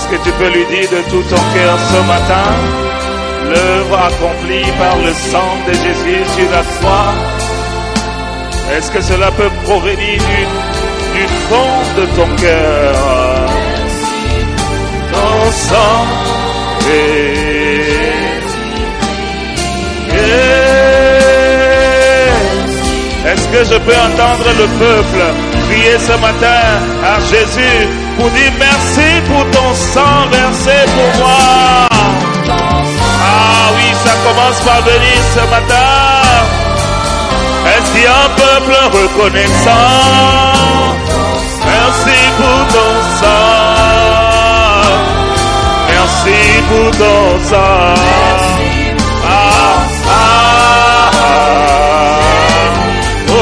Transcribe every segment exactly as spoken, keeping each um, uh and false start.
Est-ce que tu peux lui dire de tout ton cœur ce matin, l'œuvre accomplie par le sang de Jésus sur la croix, est-ce que cela peut provenir du, du fond de ton cœur? Ton sang est... Est-ce que je peux entendre le peuple crier ce matin à Jésus pour dire merci pour ton sang versé pour moi? Ah oui, ça commence par venir ce matin. Est-ce qu'il y a un peuple reconnaissant? Merci pour ton sang. Merci pour ton sang. Ah, ah, ah. Oh, oh,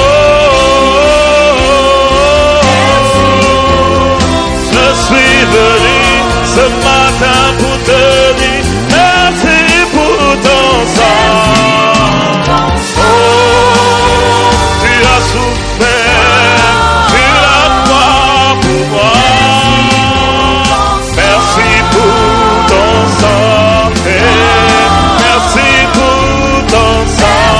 oh. Je suis venu ce matin pour te dire merci pour ton sang. Oh, tu as souffert sur la croix pour moi. Merci pour ton sang. Et merci pour ton sang.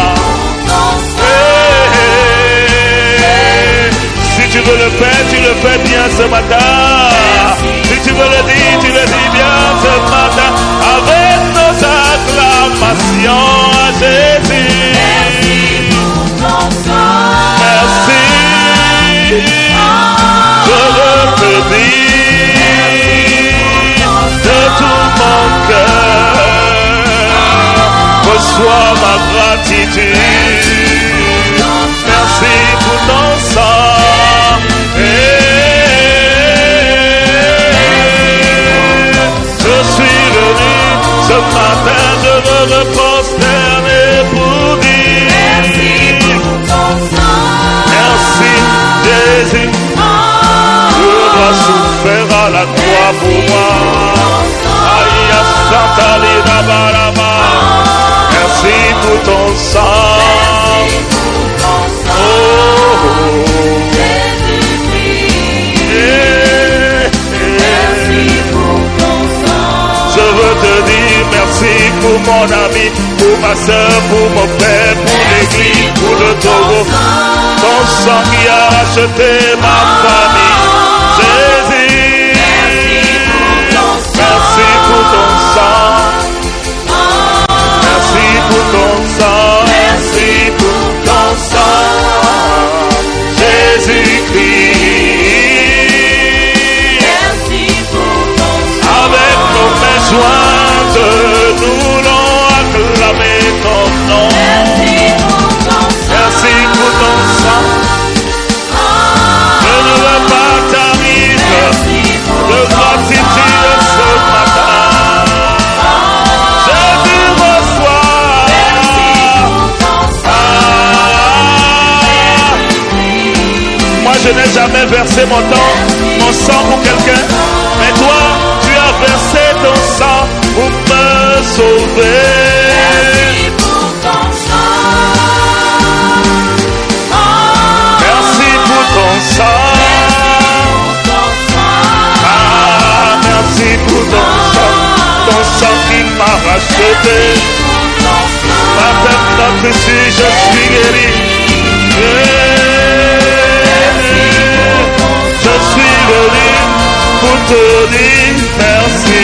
Et si tu veux le faire, tu le fais bien ce matin. Si tu veux le dire, tu le dis bien ce matin. Avec nos acclamations à Jésus. Merci pour ton sang. Merci. Je veux te dire de tout mon cœur. Reçois ma gratitude. Merci pour ton sang. Je suis venu ce matin, je veux me prosterner pour dire Merci pour ton sang. merci Jésus. Tu as souffert à la croix pour moi. Aïe, Santa Lina Barama. Merci pour ton sang. Oh, oh, oh. Je veux te dire merci pour mon ami, pour ma soeur, pour mon père, pour l'église, pour le Togo. Ton sang qui a racheté ma famille. Jésus, merci pour ton sang. Merci pour ton sang. Merci pour ton sang. Jésus-Christ. Avec nos mains jointes, nous l'ont acclamé ton nom. Merci pour ton sang. Je ne veux pas t'arriver de gratitude ce matin. Jésus reçoit. Ah. Moi je n'ai jamais versé mon temps, mon sang pour quelqu'un. Mais toi, tu as versé ton sang pour me sauver. Merci pour ton sang. Ah, merci pour ton sang. Ton sang qui m'a racheté. Par notre ici, je suis guéri. Je suis venu pour te dire merci.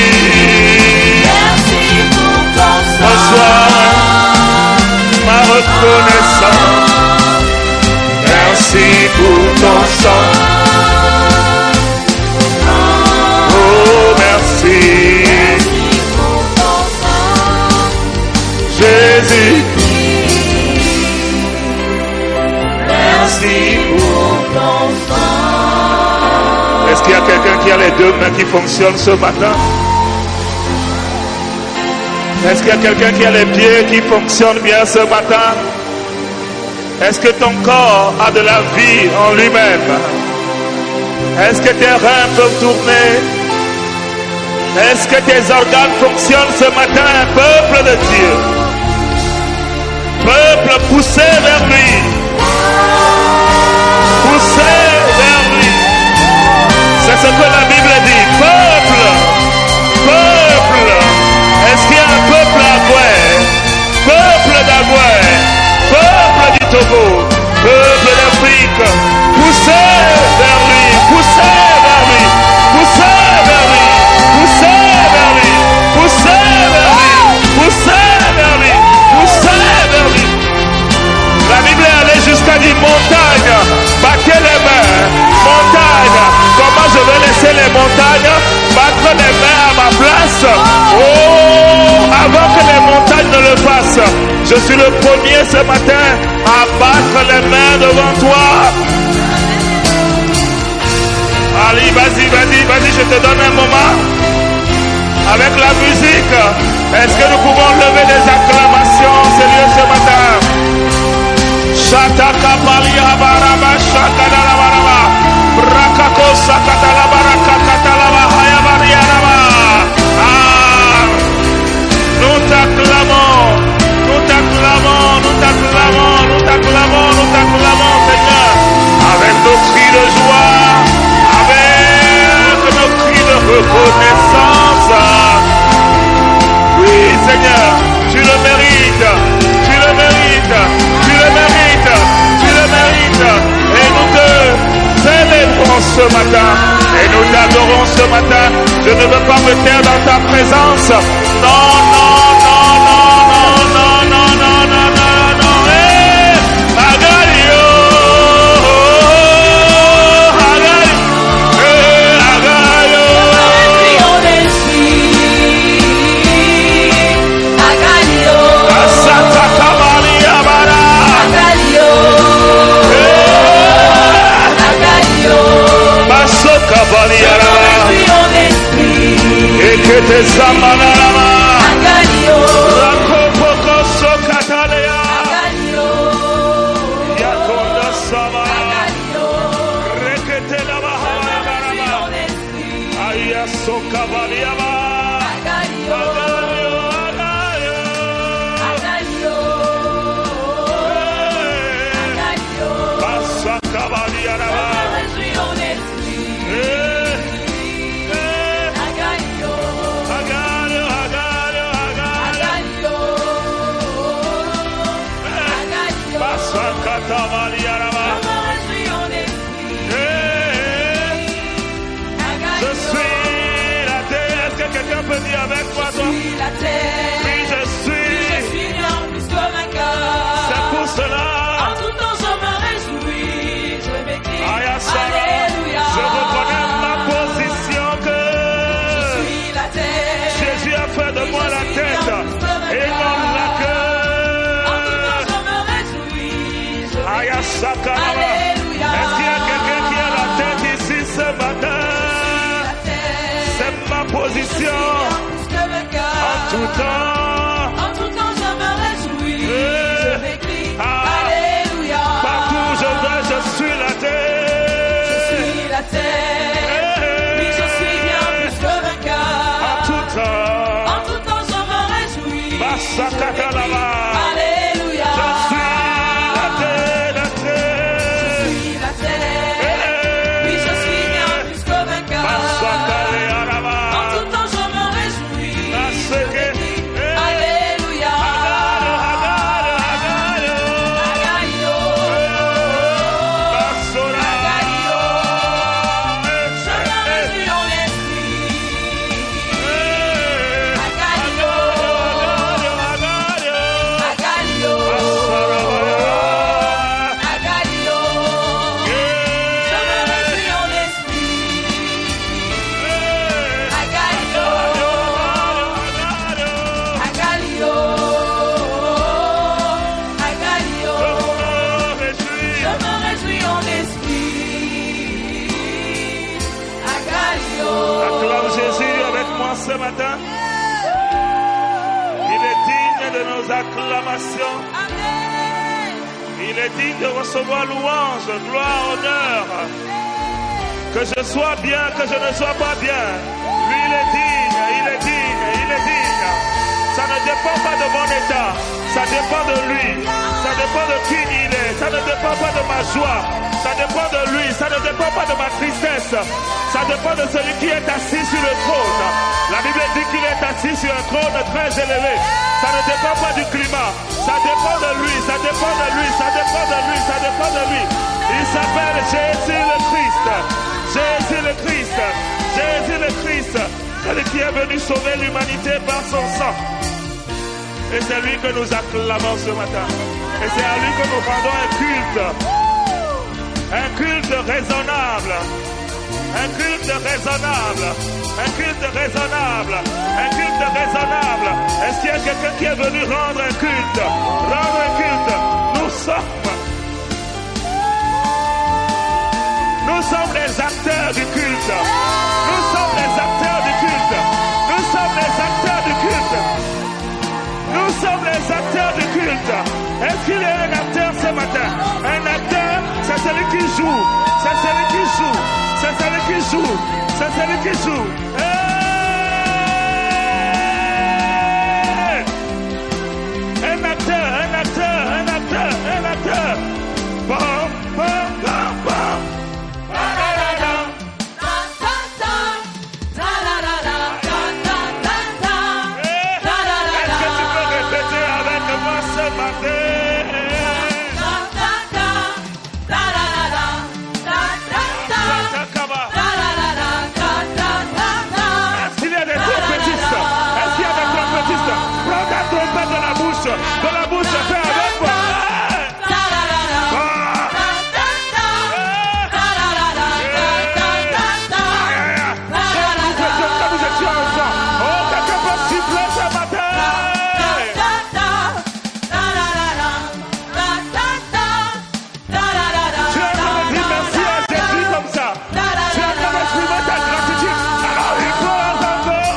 Reçois ma reconnaissance. Merci pour ton sang. Oh, merci. Jésus. Merci pour ton sang. Est-ce qu'il y a quelqu'un qui a les deux mains qui fonctionnent ce matin? Est-ce qu'il y a quelqu'un qui a les pieds qui fonctionnent bien ce matin? Est-ce que ton corps a de la vie en lui-même? Est-ce que tes reins peuvent tourner? Est-ce que tes organes fonctionnent ce matin, peuple de Dieu? Peuple, poussez vers lui. Poussez vers lui. C'est ce que la Bible dit. Je suis le premier ce matin à battre les mains devant toi. Allez, vas-y, vas-y, vas-y, je te donne un moment. Avec la musique, est-ce que nous pouvons lever des acclamations sérieuses ce matin? Shataka Balia Baraba Shakada Baraba Rakako Sakatala Barakatala Hayabariaraba. Ah, nous t'acclamons, nous t'acclamons, nous t'acclamons, nous t'acclamons, nous t'acclamons, Seigneur, avec nos cris de joie, avec nos cris de reconnaissance. Oui, Seigneur, tu le mérites, tu le mérites, tu le mérites, tu le mérites. Et nous te célébrons ce matin, et nous t'adorons ce matin. Je ne veux pas me taire dans ta présence. Non, non, non, non, non, non, non, non, non, non, non. Hey, Agalio, Agalio, hey, Agalio. Asata Kabali Abara. Baso Kabali Abara. Et que te Samanarama. Rakopoko Sokatalea. Yakonda Sama. Rekete la Bahabarama. Aya Sokabali Abara. Agalio, Agalio. Basa Kabali Abara. Je suis la terre. Est-ce que quelqu'un peut dire avec moi, toi? Oui, je suis. C'est pour cela. En tout temps, je me réjouis. Je m'écris. Alléluia. Je reconnais ma position que Jésus a fait de moi la tête et non la queue. En tout temps, je me réjouis. Je m'écris. Alléluia. Est-ce qu'il y a quelqu'un qui a la tête ici ce matin? C'est ma position. En tout temps. En tout temps, je me réjouis. Eh. Je m'écris. Ah. Alléluia. Partout où je vais, je suis la tête. Je suis la terre. Eh. Oui, je suis bien plus que vainqueur. En tout temps. En tout temps, je me réjouis. Basakata Je m'écris. là-bas. Alléluia. Je suis la terre, la terre. Je suis la terre. Eh. Oui, je suis bien plus que vainqueur. Basakale là-bas. En tout temps, je me réjouis. Baseke. Eh. Alléluia. Agalo, agalo, agalo. Agalio. Basola. Agalio. Je me Eh. réjouis en l'esprit. Eh. Agalio. Agalo, agalo. Agalio. Basarabaya. Agalio. Je me réjouis en l'esprit. Eh. Agalio. Agalio. Agalio. Je me réjouis en l'esprit. Agalio. Acclame Jésus avec moi ce matin. Il est digne de nos acclamations. Amen. Il est digne de recevoir louange, gloire, honneur. Que je sois bien, que je ne sois pas bien. Lui, il est digne, il est digne, il est digne. Ça ne dépend pas de mon état. Ça dépend de lui. Ça dépend de qui il est. Ça ne dépend pas de ma joie. Ça dépend de lui. Ça ne dépend pas de ma tristesse. Ça dépend de celui qui est assis sur le trône. La Bible dit qu'il est assis sur un trône très élevé. Ça ne dépend pas du climat. Ça dépend de lui. Ça dépend de lui. Ça dépend de lui. Ça dépend de lui. Il s'appelle Jésus le Christ. Jésus le Christ. Jésus le Christ. Celui qui est venu sauver l'humanité par son sang. Et c'est lui que nous acclamons ce matin. Et c'est à lui que nous rendons un culte. Un culte raisonnable. Un culte raisonnable. Un culte raisonnable. Un culte raisonnable. Est-ce qu'il y a quelqu'un qui est venu rendre un culte? Rendre un culte. Nous sommes. Nous sommes les acteurs du culte. Nous sommes les acteurs du culte. Nous sommes les acteurs du culte. Nous sommes les acteurs du culte. Est-ce qu'il y a un acteur ce matin? Un acteur, c'est celui qui joue. C'est celui qui joue. C'est celui qui joue. C'est celui qui joue. Hey! Un acteur, un acteur, un acteur, un acteur. Bam, bam, bam, bam. Dans la bouche, fais avec moi. Quand vous étiez enfant, oh, quelqu'un peut siffler ce matin. Tu es en train de dire merci à Jésus comme ça. Tu es en train d'exprimer ta gratitude. Alors il faut encore.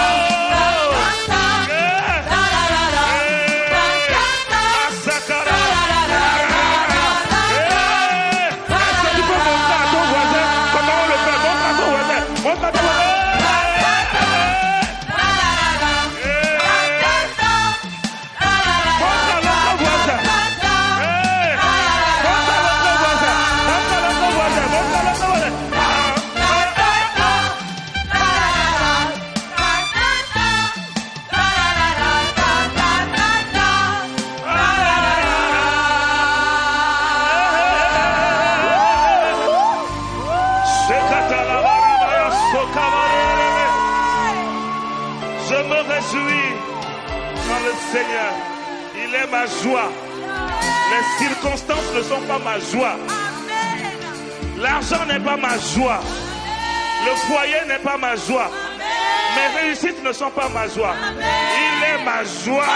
Seigneur, il est ma joie. Les circonstances ne sont pas ma joie. L'argent n'est pas ma joie. Le foyer n'est pas ma joie. Mes réussites ne sont pas ma joie. Il est ma joie.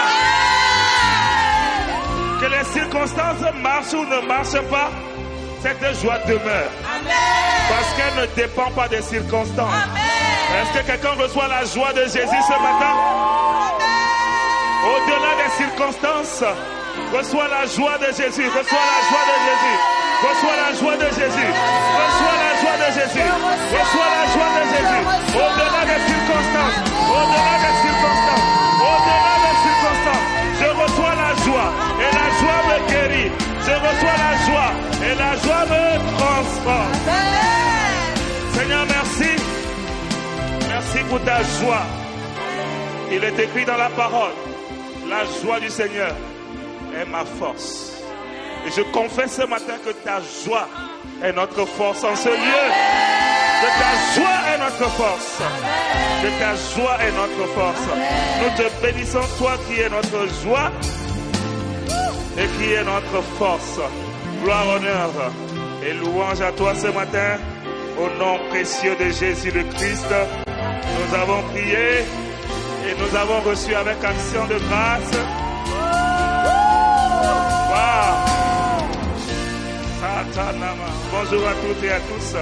Que les circonstances marchent ou ne marchent pas, cette joie demeure. Parce qu'elle ne dépend pas des circonstances. Est-ce que quelqu'un reçoit la joie de Jésus ce matin? Au-delà des circonstances, reçois la joie de Jésus, reçois la joie de Jésus, reçois la joie de Jésus, reçois la joie de Jésus, reçois la joie de Jésus. Au-delà des circonstances, au-delà des circonstances, au-delà des circonstances, je reçois la joie et la joie me guérit. Je reçois la joie et la joie me transforme. Seigneur, merci. Merci pour ta joie. Il est écrit dans la parole. La joie du Seigneur est ma force. Et je confesse ce matin que ta joie est notre force en ce lieu. Que ta joie est notre force. Que ta joie est notre force. Nous te bénissons, toi qui es notre joie et qui est notre force. Gloire, honneur et louange à toi ce matin. Au nom précieux de Jésus le Christ, nous avons prié. Et nous avons reçu avec action de grâce. Wow. Bonjour à toutes et à tous.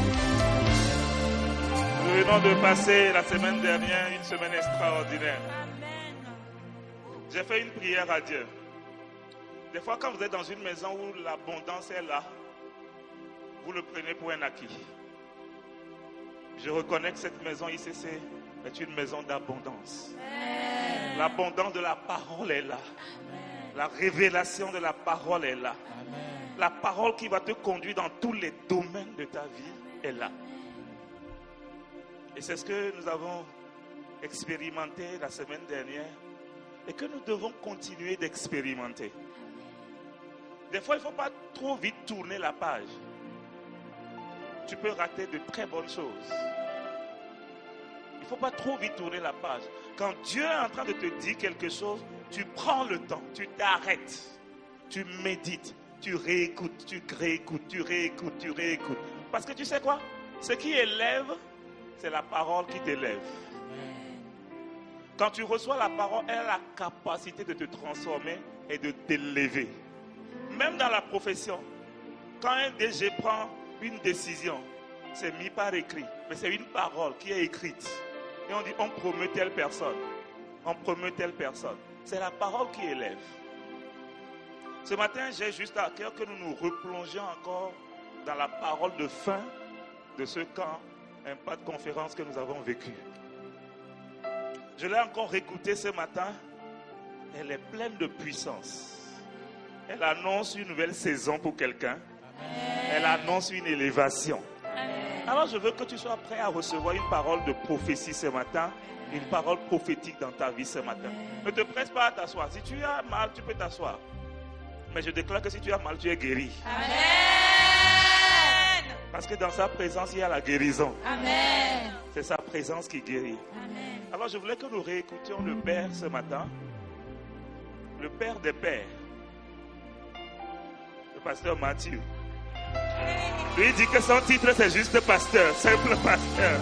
Nous venons de passer la semaine dernière une semaine extraordinaire. J'ai fait une prière à Dieu. Des fois, quand vous êtes dans une maison où l'abondance est là, vous le prenez pour un acquis. Je reconnais que cette maison I C C est une maison d'abondance. L'abondance de la parole est là. Amen. La révélation de la parole est là. Amen. La parole qui va te conduire dans tous les domaines de ta vie est là. Et c'est ce que nous avons expérimenté la semaine dernière et que nous devons continuer d'expérimenter. Des fois, il ne faut pas trop vite tourner la page. Tu peux rater de très bonnes choses. Il ne faut pas trop vite tourner la page. Quand Dieu est en train de te dire quelque chose, tu prends le temps, tu t'arrêtes, tu médites, tu réécoutes, tu réécoutes, tu réécoutes, tu réécoutes. Parce que tu sais quoi? Ce qui élève, c'est la parole qui t'élève. Quand tu reçois la parole, elle a la capacité de te transformer et de t'élever. Même dans la profession, quand un D G prend une décision, c'est mis par écrit, mais c'est une parole qui est écrite. Et on dit, on promeut telle personne. On promeut telle personne. C'est la parole qui élève. Ce matin, j'ai juste à cœur que nous nous replongions encore dans la parole de fin de ce camp, un pas de conférence que nous avons vécu. Je l'ai encore écoutée ce matin. Elle est pleine de puissance. Elle annonce une nouvelle saison pour quelqu'un. Elle annonce une élévation. Alors je veux que tu sois prêt à recevoir une parole de prophétie ce matin. Une parole prophétique dans ta vie ce matin. Ne te presse pas à t'asseoir. Si tu as mal, tu peux t'asseoir. Mais je déclare que si tu as mal, tu es guéri. Amen. Parce que dans sa présence, il y a la guérison. Amen. C'est sa présence qui guérit. Amen. Alors je voulais que nous réécoutions le Père ce matin. Le Père des Pères. Le pasteur Mathieu. Lui dit que son titre c'est juste pasteur, simple pasteur.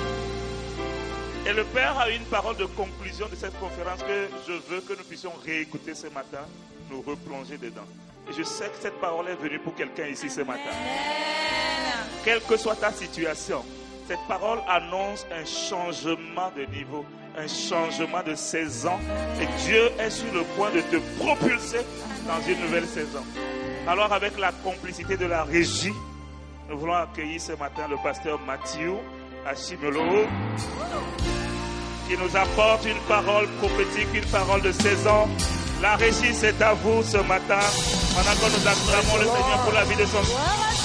Et le Père a une parole de conclusion de cette conférence que je veux que nous puissions réécouter ce matin, nous replonger dedans. Et je sais que cette parole est venue pour quelqu'un ici ce matin. Amen. Quelle que soit ta situation, cette parole annonce un changement de niveau, un changement de saison. Et Dieu est sur le point de te propulser dans une nouvelle saison. Alors avec la complicité de la régie, nous voulons accueillir ce matin le pasteur Mathieu Achimelo, qui nous apporte une parole prophétique, une parole de saison. La régie, c'est à vous ce matin. Pendant que nous acclamons le Seigneur pour la vie de son Dieu.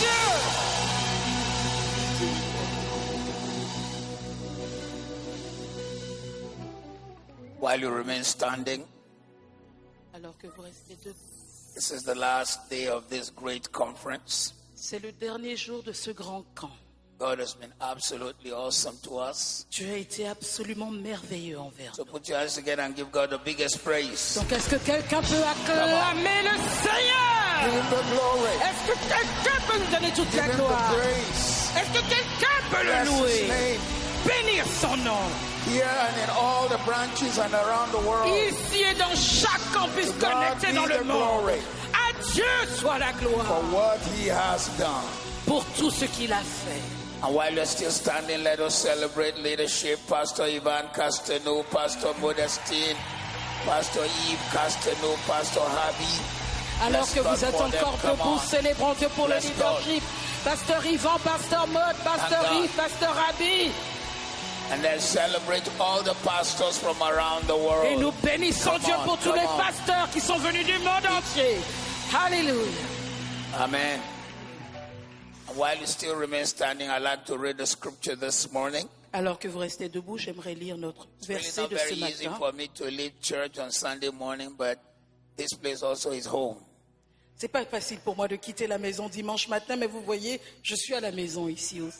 While you remain standing, Alors que vous restez debout. this is the last day of this great conference. C'est le dernier jour de ce grand camp. God has been absolutely awesome to us. Dieu a été absolument merveilleux envers So nous. put your hands together and give God the biggest praise. Donc est-ce que quelqu'un peut acclamer le Seigneur? Give him the glory. Est-ce que quelqu'un peut nous donner toute la Give him gloire? the praise. Est-ce que quelqu'un peut le Bless his louer? name. Bénir son nom. Here and in all the branches and around the world. Ici et dans chaque campus To God connecté be dans le the monde. glory. À Dieu soit la For gloire what he has done. pour tout ce qu'il a fait. And while you're still standing, let us celebrate leadership. Pastor Ivan Castano, Pastor Modestine, Pastor Yves Castano, Pastor Habi. Alors Bless que God vous êtes for them. encore Come debout, on. célébrons Dieu pour le Bless God. leadership. Pasteur Yvan, Pasteur Maud, Pasteur Thank God. Yves, Pasteur Abi. And then celebrate all the pastors from around the world. Et nous bénissons Come Dieu on, pour tous come les on. pasteurs qui sont venus du monde entier. Alléluia. Amen. And while you still remain standing, I'd like to read the scripture this morning. Alors que vous restez debout, j'aimerais lire notre It's really verset not de very ce easy matin. for me to leave church on Sunday morning, but this place also is home. C'est pas facile pour moi de quitter la maison dimanche matin, mais vous voyez, je suis à la maison ici aussi.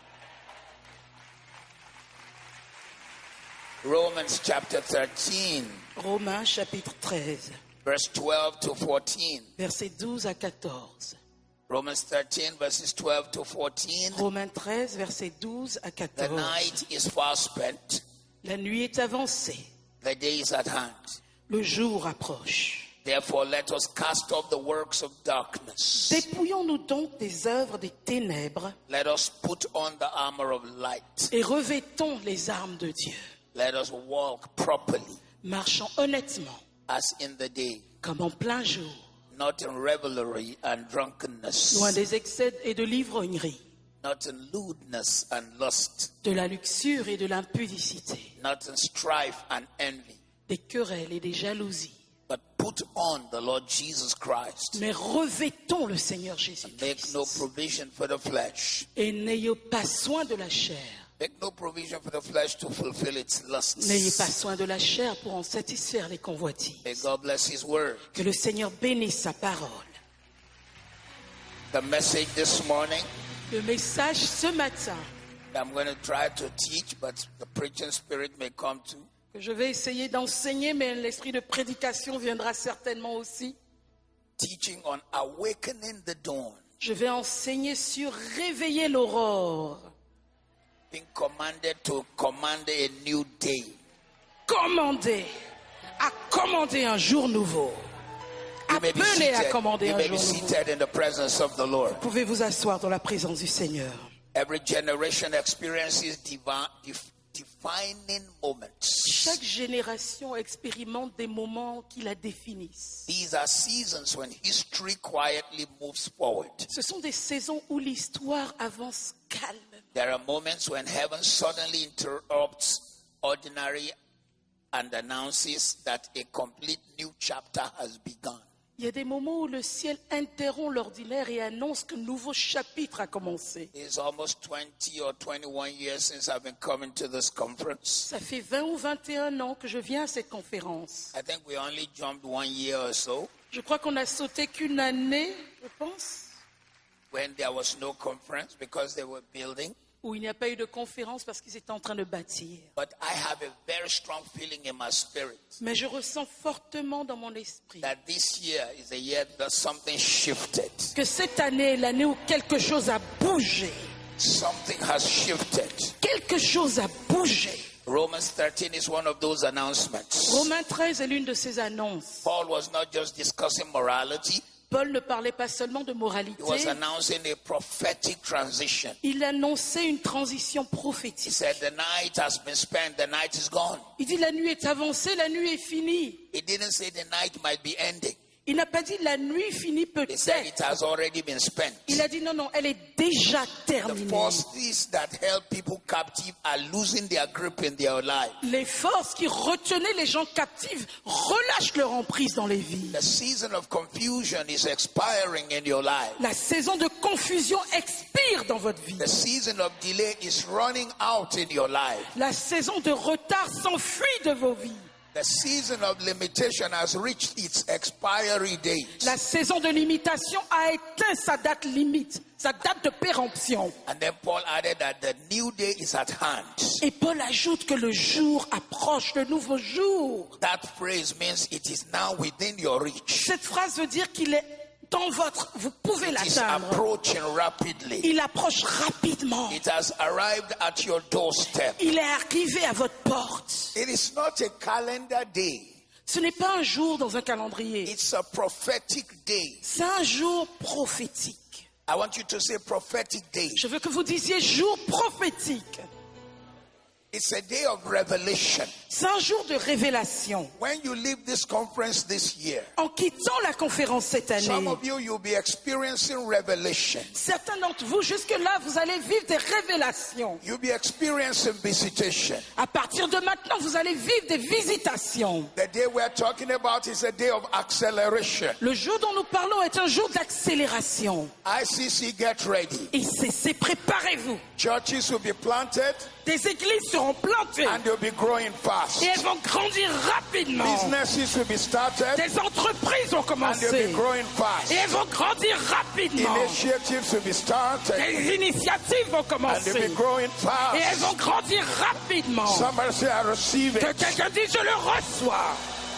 Romans chapter thirteen, Romains chapitre treize, verse twelve to fourteen. versets douze à quatorze. Romans thirteen, verses twelve to fourteen. Romains treize, versets douze à The quatorze. night is far spent, La nuit est avancée, the day is at hand. le jour approche. Therefore, let us cast off the works of darkness. Dépouillons-nous donc des œuvres des ténèbres Let us put on the armor of light. et revêtons les armes de Dieu, Let us walk properly marchant honnêtement as in the day, comme en plein jour, not in revelry and drunkenness, loin des excès et de l'ivrognerie, not in lewdness and lust, de la luxure et de l'impudicité, not in strife and envy, des querelles et des jalousies. but put on the Lord Jesus Christ. Mais revêtons le Seigneur Make no Jésus-Christ provision for the flesh. et n'ayez pas soin de la chair. Make no provision for the flesh to fulfill its lusts. N'ayez pas soin de la chair pour en satisfaire les convoitises. May God bless His word. Que le Seigneur bénisse sa parole. The message this morning, Le message ce matin I'm going to try to teach, but the preaching spirit may come too. que je vais essayer d'enseigner, mais l'esprit de prédication viendra certainement aussi. Teaching on awakening the dawn. Je vais enseigner sur réveiller l'aurore. Being commanded to command a new day. Commander, à commander un jour nouveau. You may be Appelez à seated, commander you un may be jour nouveau. seated in the presence of the Lord. Vous pouvez vous asseoir dans la présence du Seigneur. Every generation experiences divine, def, defining moments. Chaque génération expérimente des moments qui la définissent. These are seasons when history quietly moves forward. Ce sont des saisons où l'histoire avance calme. There are moments when heaven suddenly interrupts ordinary and announces that a complete new chapter has begun. Il y a des moments où le ciel interrompt l'ordinaire et annonce qu'un nouveau chapitre a commencé. It's almost twenty or twenty-one years since I've been coming to this conference. Ça fait vingt ou vingt et un ans que je viens à cette conférence. I think we only jumped one year or so Je crois qu'on a sauté qu'une année, je pense, when there was no conference because they were building. où il n'y a pas eu de conférence parce qu'ils étaient en train de bâtir. But I have a very strong feeling in my spirit Mais je ressens fortement dans mon esprit that this year is a year that something shifted. que cette année est l'année où quelque chose a bougé. Something has shifted. Quelque chose a bougé. Romans thirteen is one of those announcements. Romains treize est l'une de ces annonces. Paul was not just discussing morality, Paul ne parlait pas seulement de he moralité, was announcing a prophetic transition. il annonçait une transition He prophétique. said, the night has been spent, the night is gone. Il dit la nuit est avancée, la nuit est finie. He didn't say the night might be ending. Il n'a pas dit la nuit finit He said it peut-être. has already been spent. Il a dit non, non, elle est déjà The terminée. forces that held people captive are losing their grip in their life. Les forces qui retenaient les gens captifs relâchent leur emprise dans les vies. The season of confusion is expiring in your life. La saison de confusion expire dans votre vie. The season of delay is running out in your life. La saison de retard s'enfuit de vos vies. The season of limitation has reached its expiry date. La saison de limitation a éteint sa date limite, sa date de péremption. And then Paul added that the new day is at hand. Et Paul ajoute que le jour approche, le nouveau jour. That phrase means it is now within your reach. Cette phrase veut dire qu'il est dans votre... Vous pouvez It is l'atteindre. approaching rapidly. Il approche rapidement. It has arrived at your doorstep. Il est arrivé à votre porte. It is not a calendar day. Ce n'est pas un jour dans un calendrier. It's a prophetic day. C'est un jour prophétique. I want you to say prophetic day. Je veux que vous disiez jour prophétique. It's a day of revelation. C'est un jour de révélation. When you leave this conference this year, En quittant la conférence cette some année, of you, you'll be experiencing revelation. certains d'entre vous, jusque-là, vous allez vivre des révélations. You'll be experiencing visitation. À partir de maintenant, vous allez vivre des visitations. The day we're talking about is a day of acceleration. Le jour dont nous parlons est un jour d'accélération. I C C, get ready. Et c'est, c'est préparez-vous. Churches will be planted Des églises seront plantées and they'll be growing fast. et elles vont grandir rapidement. Businesses will be started Des entreprises vont and they'll be commencer growing fast. et elles vont grandir rapidement. Initiatives will be started Des initiatives vont and they'll commencer be growing et elles fast. vont grandir rapidement. Somebody say, I receive Que it. quelqu'un dise, je le reçois.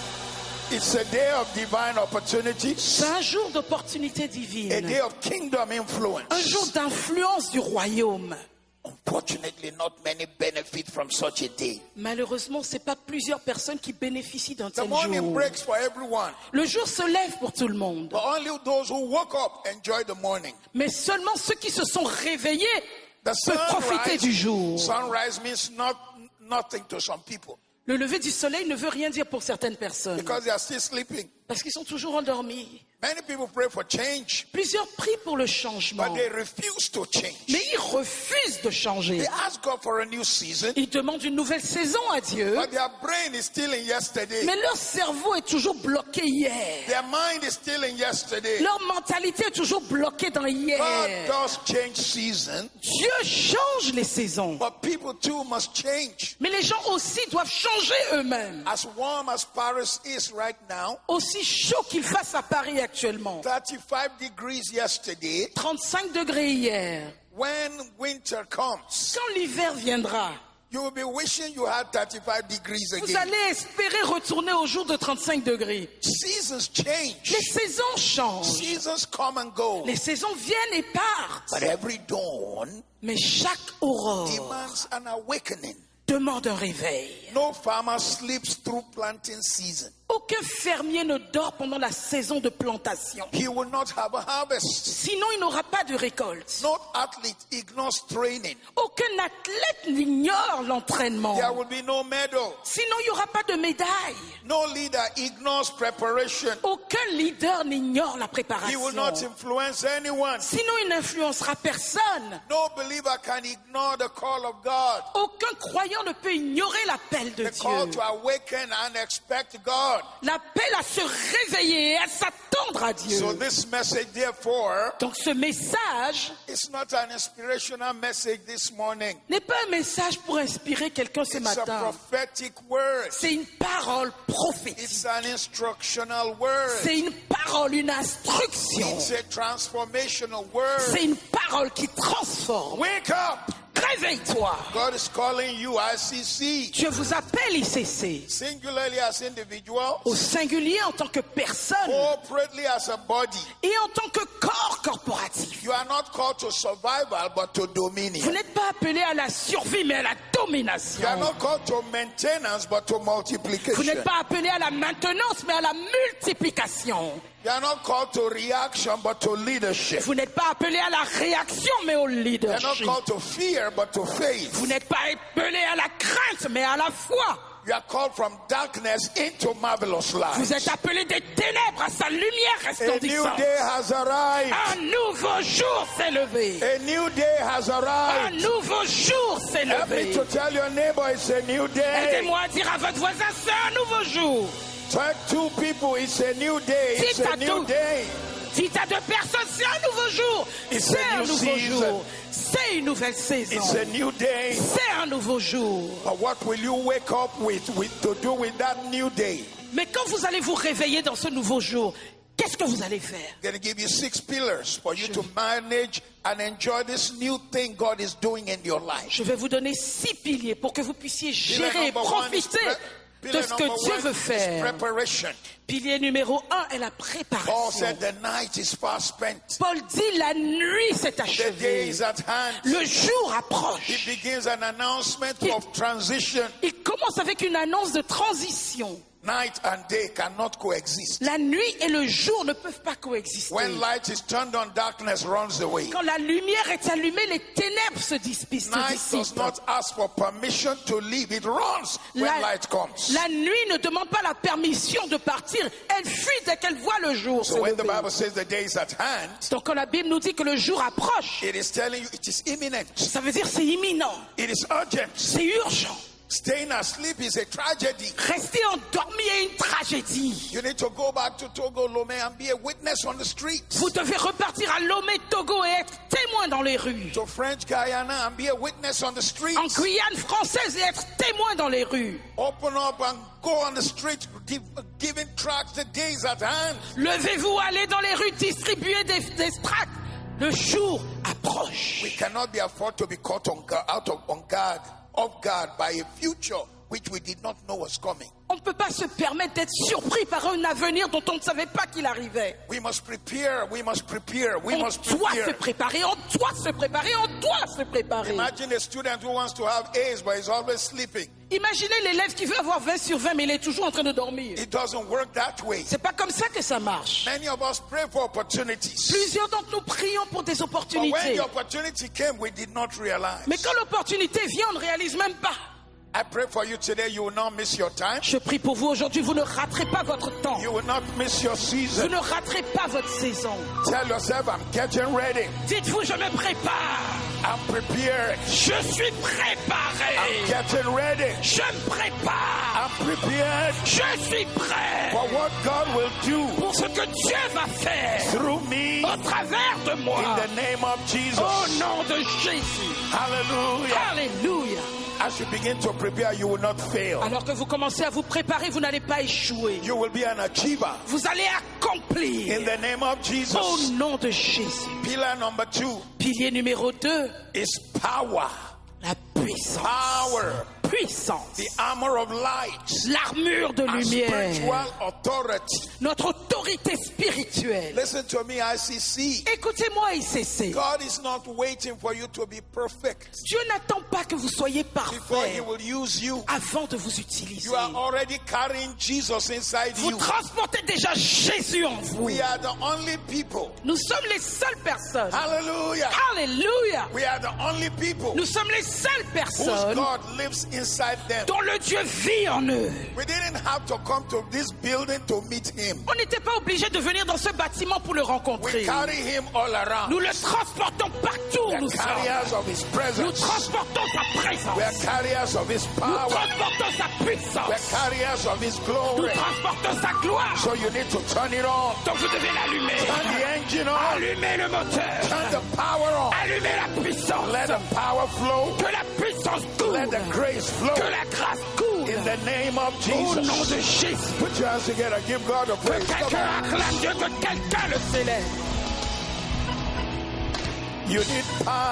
It's a day of divine opportunities, C'est un jour d'opportunité a divine. day of kingdom Un influence. jour d'influence du royaume. Unfortunately, not many benefit from such a day. Malheureusement, ce n'est pas plusieurs personnes qui bénéficient d'un The tel morning jour. breaks for everyone, Le jour se lève pour tout le monde. but only those who woke up enjoy the morning. Mais seulement ceux qui se sont réveillés The peuvent profiter du sunrise, jour. sunrise means not, nothing to some people Le lever du soleil ne veut rien dire pour certaines personnes. because they are still sleeping. Parce qu'ils sont toujours endormis. Many people pray for change, Plusieurs prient pour le changement. but they refuse to change. Mais ils refusent de changer. They ask God for a new season, Ils demandent une nouvelle saison à Dieu. but their brain is still in yesterday. Mais leur cerveau est toujours bloqué hier. Their mind is still in yesterday. Leur mentalité est toujours bloquée dans God hier. does change season, Dieu change les saisons. but people too must change. Mais les gens aussi doivent changer eux-mêmes. As warm as Paris is right now, Aussi chaud qu'il fasse à Paris actuellement. thirty-five degrees yesterday, trente-cinq degrés hier. when winter comes, Quand l'hiver viendra, You will be wishing you had thirty-five degrees Vous again. allez espérer retourner au jour de trente-cinq degrés. Seasons change. Les saisons changent. Seasons come and go. Les saisons viennent et partent. But every dawn Mais chaque aurore demands an awakening. demande un réveil. No farmer sleeps through planting season. Aucun fermier ne dort pendant la saison de plantation. He will not have a harvest. Sinon, il n'aura pas de récolte. No athlete ignores training. Aucun athlète n'ignore l'entraînement. There will be no medal. Sinon, il n'y aura pas de médaille. No leader ignores preparation. Aucun leader n'ignore la He préparation. will not influence anyone. Sinon, il n'influencera personne. No believer can ignore the call of God. Aucun croyant ne peut ignorer l'appel de The call Dieu. to awaken and expect God. L'appel à se réveiller et à s'attendre à Dieu. So this message, therefore, Donc ce message is not an inspirational message this morning. n'est pas un message pour inspirer quelqu'un ce It's a matin. prophetic word. C'est une parole prophétique. It's an instructional word. C'est une parole, une instruction. It's a transformational word. C'est une parole qui transforme. Wake up! Réveille-toi. God is calling you I C C. Dieu vous appelle I C C. Singularly as individuals, Au singulier en tant que personne corporately as a body. et en tant que corps corporatif. You are not called to survival but to Vous dominion. n'êtes pas appelé à la survie mais à la You are domination. not called to maintenance but to Vous multiplication. n'êtes pas appelé à la maintenance mais à la multiplication. You are not called to reaction but to leadership. Vous n'êtes pas appelé à la réaction mais au You are not leadership. called to fear but to faith. Vous n'êtes pas appelé à la crainte mais à la foi. You are called from darkness into marvelous light. Vous êtes appelé des ténèbres à sa lumière A new resplendissante. day has arrived. Un nouveau jour s'est levé. A new day has Un arrived. nouveau jour s'est Help me levé. to tell your neighbor it's a new day. Aidez-moi à dire à votre voisin, c'est un nouveau jour. Tell two people it's a new day. It's Dites a à new tous. day. Dites à deux personnes, c'est un nouveau jour. It's C'est a un new nouveau season. jour. C'est une nouvelle It's saison. a new day. C'est un nouveau jour. But what will you wake up with, with to do with that new day? Mais quand vous allez vous réveiller dans ce nouveau jour, qu'est-ce que vous allez faire? I'm going to give you six pillars for you to manage and enjoy this new thing God is doing in your life. Je vais vous donner six piliers pour que vous puissiez Pillar gérer et number one is profiter pre- de pillar ce number que Dieu one veut is faire. preparation. Pilier numéro un est la Paul préparation. said the night is far spent. Paul dit la nuit s'est The day achevée. is at hand. Le jour He approche. begins an announcement of transition. Il commence avec une annonce de transition. Night and day cannot coexist. La nuit et le jour ne peuvent pas coexister. When light is turned on, darkness runs away. Quand la lumière est allumée, les ténèbres se dispissent. se Night does dissipent. not ask for permission to leave. It runs when La, light comes. la nuit ne demande pas la permission de partir. Elle fuit dès qu'elle voit le jour se So when the lever. Bible says the day is at hand, Donc quand la Bible nous dit que le jour approche, it is telling you it is imminent. ça veut dire c'est imminent, It is urgent. c'est urgent. Staying asleep is a tragedy. Rester endormi est une tragédie. You need to go back to Togo, Lomé, and be a witness on the streets. Vous devez repartir à Lomé, Togo et être témoin dans les rues. To French Guyana and be a witness on the En streets. Guyane française et être témoin dans les rues. Open up and go on the streets, give, giving tracts. The day is at hand. Levez-vous, allez dans les rues, distribuez des, des tracts. Le jour approche. We cannot be afford to be caught on guard, out of on guard, off guard by a future which we did not know was coming. On ne peut pas se permettre d'être surpris par un avenir dont on ne savait pas qu'il arrivait. We must prepare. We must prepare. We On must doit se prepare. préparer, on doit se préparer, on doit se préparer. Imagine a student who wants to have A's but is always sleeping. Imaginez l'élève qui veut avoir vingt sur vingt mais il est toujours en train de dormir. It doesn't work that way. C'est pas comme ça que ça marche. Many of us pray for opportunities. Plusieurs d'entre nous prions pour des But when opportunités. the opportunity came, we did not realize. Mais quand l'opportunité vient, on ne réalise même pas. I pray for you today. You will not miss your time. Je prie pour vous aujourd'hui, vous ne raterez pas votre temps. You will not miss your Vous season. ne raterez pas votre saison. Tell yourself, I'm getting ready. Dites-vous, je me prépare. I'm prepared. Je suis préparé. I'm getting ready. Je me prépare. I'm prepared Je suis prêt for what God will do pour ce que Dieu va faire through me au travers de moi. in the name of Au Jesus. nom de Jésus. Hallelujah. Alléluia. As you begin to prepare, you will not fail. Alors que vous commencez à vous préparer, vous n'allez pas échouer. You will be an achiever Vous allez accomplir. in the name of Au Jesus. nom de Jésus. Pillar number two Pilier numéro deux, is power. la puissance. power, Puissance. the armor of light, L'armure de and lumière. spiritual authority. Notre autorité spirituelle. Listen to me, I C C. Écoutez-moi, I C C. God is not waiting for you to be perfect Dieu n'attend pas que vous soyez before He parfaits will use you. avant de vous utiliser. You are already carrying Jesus inside Vous you. transportez déjà Jésus en vous. We are the only people. Nous sommes les seules personnes. Hallelujah. Alléluia. We are the only people Nous sommes les seules whose personnes God lives inside them. dont le Dieu vit en eux. We didn't have to come to this building to meet Him. On n'était pas obligé de venir dans ce bâtiment pour le We rencontrer. carry Him all around. Nous le transportons partout où We nous are sommes. carriers of His Nous presence. transportons sa We are présence. carriers of His Nous power. transportons sa We are puissance. carriers of His Nous glory. transportons sa gloire. So you need to turn it on. Donc vous devez l'allumer. Turn the engine on. Allumez le moteur. Turn the power on. Allumez la puissance. Let the power flow. Que la puissance Let coule. the grace flow. Que la grâce coule. In the name of Au nom de Jesus. Jésus. Put your hands together. Give God a Que praise. Come quelqu'un on. acclame Dieu, que quelqu'un le célèbre. You need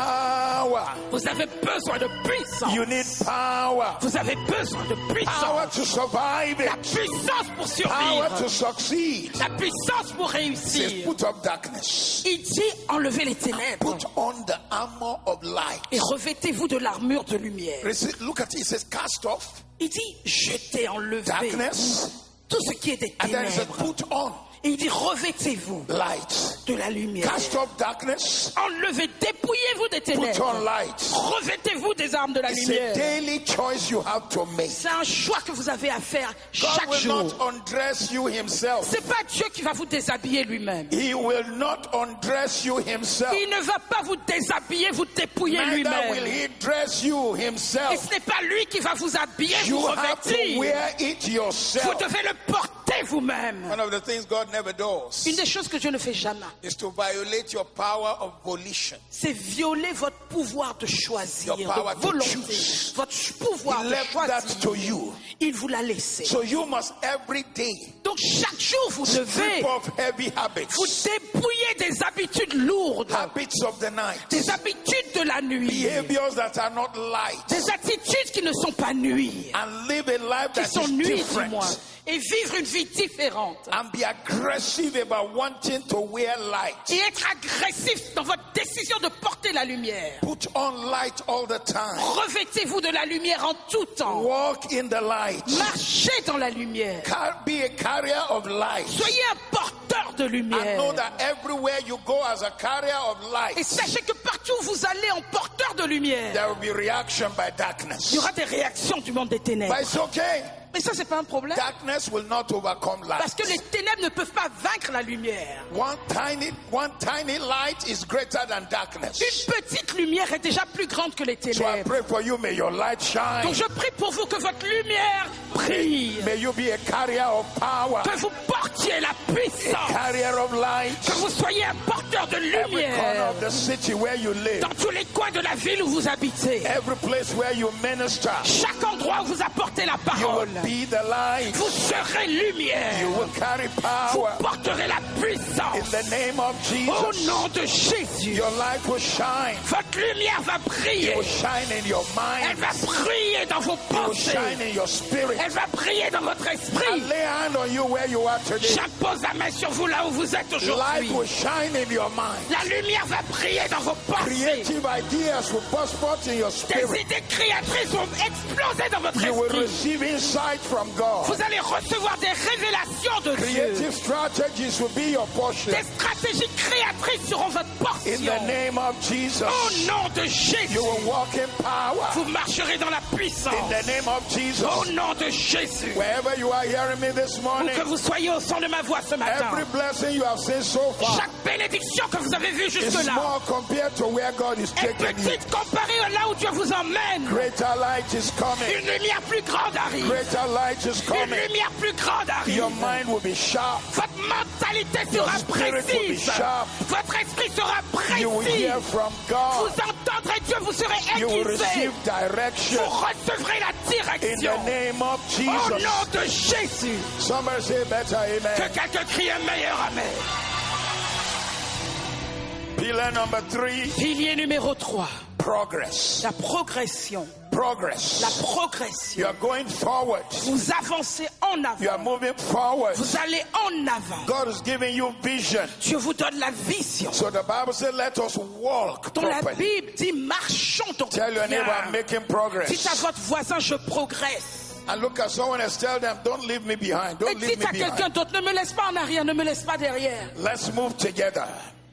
power. Vous avez besoin de puissance. You need power. Vous avez besoin de Power puissance. to survive La it. puissance pour Power to survivre. succeed. La puissance pour Says réussir. put up darkness. Il dit enlevez les ténèbres Put on the armor of light. et revêtez-vous de l'armure de lumière. Receive- Look at it. It says cast off Il dit jetez, enlevez darkness. tout ce qui est des And then it says ténèbres. put on Et il dit revêtez-vous light. de la lumière. Cast off darkness. Enlevez, dépouillez-vous des Put on ténèbres. light. Revêtez-vous des armes de la It's a lumière. daily choice you have to make. C'est un choix que vous avez à faire God chaque will jour. not undress you himself. C'est pas Dieu qui va vous déshabiller lui-même. He will not undress you himself. Il ne va pas vous déshabiller, vous dépouiller Neither will lui-même. he dress you Et himself. ce n'est pas lui qui va vous habiller, vous You have to revêtir. wear it Vous yourself. devez le porter vous-même. One of the things God never does Une des choses que Dieu ne fait jamais, is to violate your power of volition. c'est violer votre pouvoir de choisir, Your power de to volonté. choose. Votre pouvoir He de left that to choisir. you. Il vous l'a laissé. So you must every day Donc chaque jour, vous devez strip off heavy vous habits, dépouiller des habitudes lourdes, habits of the night, des habitudes de la nuit, behaviors that are not light, des attitudes qui ne sont pas nuits, and live a life qui that sont is nuits du different. moins, et vivre une vie différente. And be aggressive about wanting to wear light. Et être agressif dans votre décision de porter la lumière. Put on light all the time. Revêtez-vous de la lumière en tout temps. Walk in the light. Marchez dans la lumière. Car- Be a carrier of light. Soyez un porteur de And know lumière. that everywhere you go as a carrier of Et light, sachez que partout où vous allez en porteur de lumière, there will be reaction by il darkness. y aura des réactions du monde des ténèbres. But it's okay. Mais ça, c'est pas un problème. Darkness will not overcome Parce light. que les ténèbres ne peuvent pas vaincre la lumière. One tiny, one tiny light is greater than darkness. Une petite lumière est déjà plus grande que les So I ténèbres. pray for you. May your light shine. Donc je prie pour vous que votre lumière brille. May you be a carrier of power, Que vous portiez la a puissance. carrier of light. Que vous soyez un porteur de Every corner lumière. of the city where you live, Dans tous les coins de la ville où vous habitez. every place where you minister, Chaque endroit où vous apportez la you parole. will be the light. Vous serez lumière. You will carry Vous power porterez la in puissance. the name of Au Jesus. nom de Jésus. Your light will shine. Votre lumière va It briller. will shine in your Elle mind. va briller dans vos It will pensées. shine in your spirit. Elle va briller dans votre I esprit. lay hand on you where you are today. J'impose la main sur vous là où vous êtes Light aujourd'hui. will shine in your mind. La lumière va briller dans vos pensées. Creative ideas will burst forth in your Des spirit. idées créatrices vont exploser dans votre You will esprit. receive insight from God. Vous allez recevoir des révélations de Dieu. Creative strategies will be your portion. Des stratégies créatrices seront votre In portion. the name of Jesus, Au nom de Jésus, you will walk in power. vous marcherez dans la puissance. In the name of Jesus, Au nom de Jésus. wherever you are hearing me this Où morning, que vous soyez au son de ma voix ce matin. every blessing you have seen so far Chaque bénédiction que vous avez vue is jusque-là small compared to where God is est taking you. petite comparée à là où Dieu vous emmène. Greater light is coming. Une lumière plus grande arrive. Greater light is Une coming. lumière plus grande arrive. Your mind will be sharp. Votre mentalité sera spirit will be précise. sharp. Votre esprit sera You will précis. hear from Vous God. entendrez Dieu, vous serez You will aiguisé. receive direction Vous recevrez la in direction. the name of Au Jesus. nom de Jésus. Somebody say better Que amen. quelqu'un crie un meilleur amen. Pillar number three, Pilier numéro trois. progress. La progression. progress. La You progression. are going forward. Vous avancez en You are avant. moving forward. Vous allez en avant. God is giving you vision. Dieu vous donne la vision. So the Bible says, let us walk Dans la properly. Bible dit marchons donc Tell your neighbor, I'm bien. making Dites progress. à votre voisin, je progresse. And look at someone else, tell them, don't leave me behind. Et Don't leave dites me à quelqu'un behind. d'autre, ne me laisse pas en arrière, ne me laisse pas derrière. Let's move together.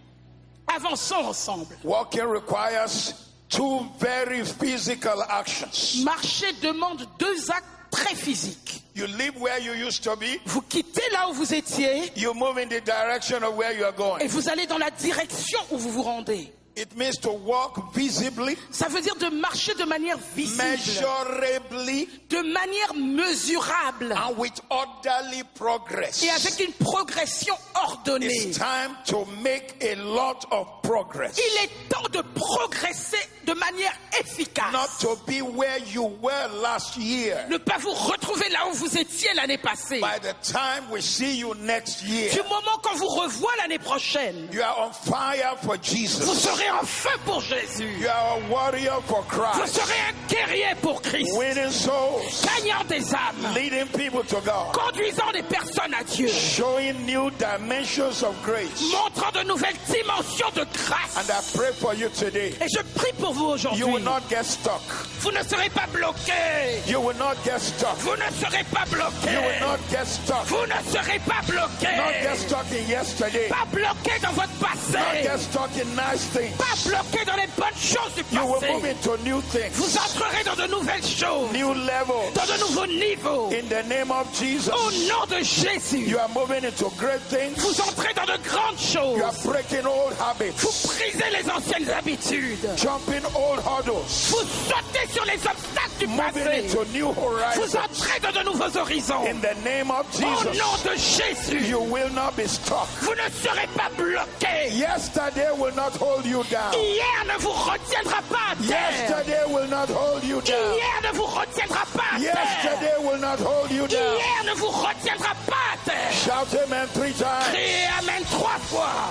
Avançons ensemble. Walking requires two very physical actions. Marcher demande deux actes très physiques. You leave where you used to be. Vous quittez là où vous étiez You move in the direction of where you are et going. vous allez dans la direction où vous vous rendez. It means to walk visibly, Ça veut dire de marcher de manière visible, measurably, de manière mesurable and with orderly progress. et avec une progression ordonnée. It's time to make a lot of progress. Il est temps de progresser de manière efficace. Not to be where you were last year. Ne pas vous retrouver là où vous étiez l'année passée. By the time we see you next year, Du moment qu'on vous revoit l'année prochaine, you are on fire for vous Jesus. serez en feu pour Jésus. You are a warrior for Vous Christ. serez un guerrier pour Christ. Winning souls, Gagnant des âmes. leading people to God, Conduisant des personnes à Dieu. showing new dimensions of grace. Montrant de nouvelles dimensions de And grâce. I pray for you today. Et je prie pour vous aujourd'hui. You will not get stuck. Vous ne serez pas bloqués. You will not get stuck. Vous ne serez pas You will bloqués. not get stuck. Vous ne serez pas Not get bloqués. stuck in yesterday. Pas bloqués dans votre Not passé. get stuck in nice things. Pas bloqués dans les bonnes choses du You will move passé. into new things, Vous entrerez dans de nouvelles choses. new levels. Dans de nouveaux niveaux. In the name of Jesus, Au nom de Jésus. you are moving into great things. Vous entrez dans de grandes You are choses. breaking old Vous habits, brisez les anciennes habitudes. jumping old hurdles, Vous sautez sur les obstacles du moving passé. into new Vous horizons. entrez dans de nouveaux horizons. In the name of Au nom Jesus, de Jésus. you will not be stuck. Vous ne serez pas bloqués. Yesterday will not hold you down. Hier ne vous retiendra pas à terre. Yesterday will not hold you down. Hier ne vous retiendra pas à terre. Yesterday will not hold you down. Hier ne vous retiendra pas à terre. Shout amen three times. Criez Amen trois fois.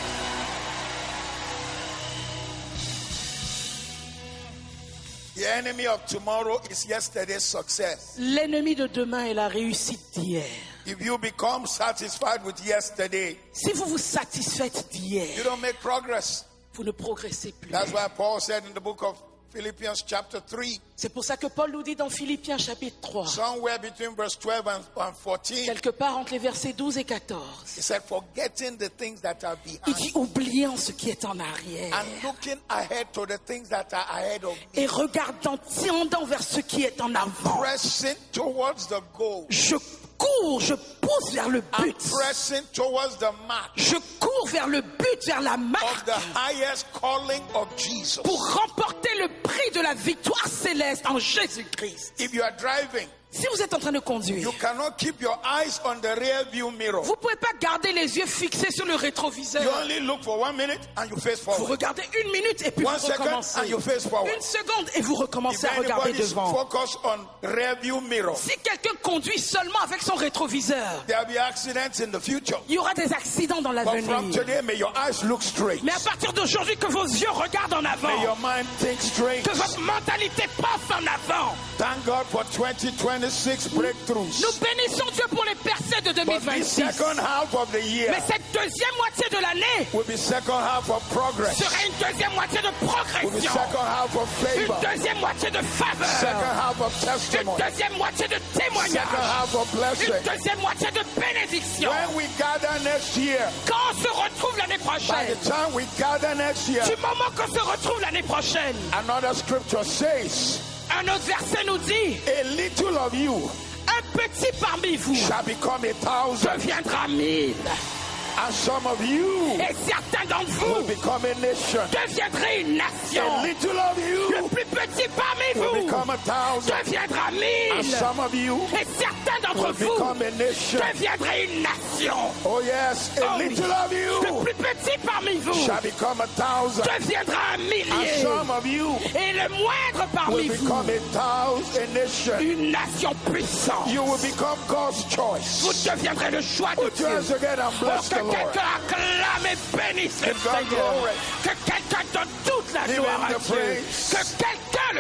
The enemy of tomorrow is yesterday's success. L'ennemi de demain est la réussite d'hier. If you become satisfied with yesterday, Si vous vous satisfaites you d'hier, don't make progress. vous ne progressez plus. That's why Paul said in the book of Philippians chapter three, C'est pour ça que Paul nous dit dans Philippiens chapitre trois, somewhere between verse twelve and, and fourteen, quelque part entre les versets douze et quatorze, he said, forgetting the things that are il behind dit oubliant ce qui est en arrière and looking ahead to the things that are ahead of me, et regardant, tendant vers ce qui est en avant. pressing towards the goal, Je cours, je pousse vers le and but. pressing towards the mark Je cours vers le but, vers la of marque, the highest calling of Jesus. pour remporter le prix de la victoire céleste en Jésus-Christ. If you are driving, Si vous êtes en train de conduire, you cannot keep your eyes on the rear view mirror. vous ne pouvez pas garder les yeux fixés sur le You rétroviseur. only look for one minute and you face Vous forward. regardez une minute et puis One vous second recommencez. and you face forward. Une seconde et vous If recommencez à regarder anybody is devant. focused on rear view mirror, Si quelqu'un conduit seulement avec son rétroviseur, there will be accidents in the future. il y aura des accidents dans But from l'avenir. today, may your eyes look straight. Mais à partir d'aujourd'hui, que vos yeux regardent en May avant, your mind think straight. que votre mentalité pense en avant. Thank God for twenty twenty-six breakthroughs. Nous bénissons Dieu pour les percées de deux mille But this vingt-six. second half of the year Mais cette deuxième moitié de l'année will be second half of progress. sera une deuxième moitié de Will be progression, second half of une favor. deuxième moitié de Second faveur, half of une testimony. deuxième moitié de Second témoignage, half of blessing. une deuxième moitié de bénédiction. When we gather next year, Quand on se retrouve l'année by prochaine, the time we gather next year, du moment qu'on se retrouve l'année prochaine, another scripture says, un autre verset nous dit, a little of you un petit parmi vous shall become a thousand, deviendra mille, and some of you et certains d'entre will vous become a nation. deviendraient une A nation. little of Le you plus petit parmi will vous become a thousand, deviendra and mille, some of you et certains d'entre will vous become a nation. deviendraient une nation. Oh yes, a Oh oui. little of Le you plus petit parmi vous shall become a thousand, deviendra un and millier, some of you et le moindre parmi will vous become a thousand, a nation. une nation puissante. You will become God's choice. Vous deviendrez le choix de Put your Dieu. hands together and Oh, bless que the Lord. quelqu'un acclame et bénisse le Give God Seigneur. glory. Que quelqu'un donne toute la Give gloire him à the Dieu. praise. Que quelqu'un le célèbre.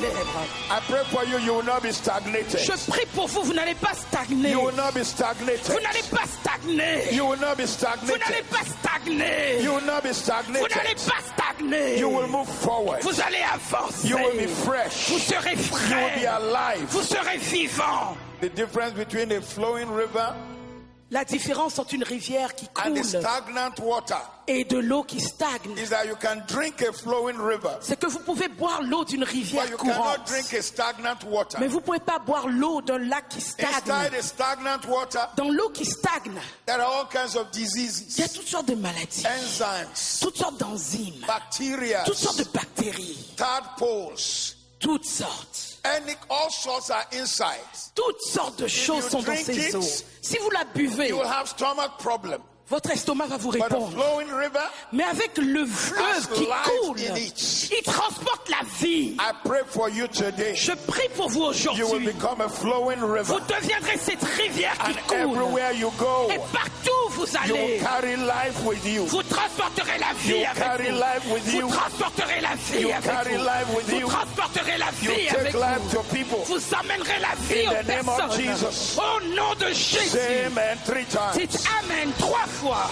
ténèbres. I pray for you, you will not be stagnated. Je prie pour vous, vous n'allez pas stagner. You will not be stagnated. Vous n'allez pas stagner. You will not be Vous n'allez stagnated. pas stagner. You will not be Vous stagnated. n'allez pas stagner. You will move forward. Vous allez avancer. You will be fresh. Vous serez You will be frais. alive. Vous serez vivant. The difference between a flowing river La différence entre une rivière qui and the coule stagnant water et de l'eau qui stagne, is that you can drink a flowing river, c'est que vous pouvez boire l'eau d'une but rivière you cannot courante. drink a stagnant water. Mais vous ne pouvez pas boire l'eau d'un lac qui stagne. Inside a stagnant water, Dans l'eau qui stagne, there are all kinds of il y a diseases, toutes sortes de maladies, enzymes, toutes sortes d'enzymes, bacteria, toutes sortes de bactéries, tadpoles, toutes sortes. and all sorts are inside. Toutes sortes de choses you sont dans drink ces it, eaux. Si vous la buvez, You will have stomach problem. votre estomac va vous But a répondre. flowing river, Mais avec le fleuve has qui life coule, in it. il transporte la vie. I pray for you today. Je prie pour vous You will aujourd'hui. become a flowing Vous river. deviendrez cette rivière qui And coule. everywhere you go, Et partout où vous you will allez, carry life with you. vous transporterez la vie You avec carry vous. life with Vous you. transporterez la vie You avec carry vous. life with Vous you. transporterez la You vie take avec life vous. to people. Vous amènerez la vie In aux the name of personnes. Jesus. Au nom de Jésus. Say amen three times. Dites Amen trois fois.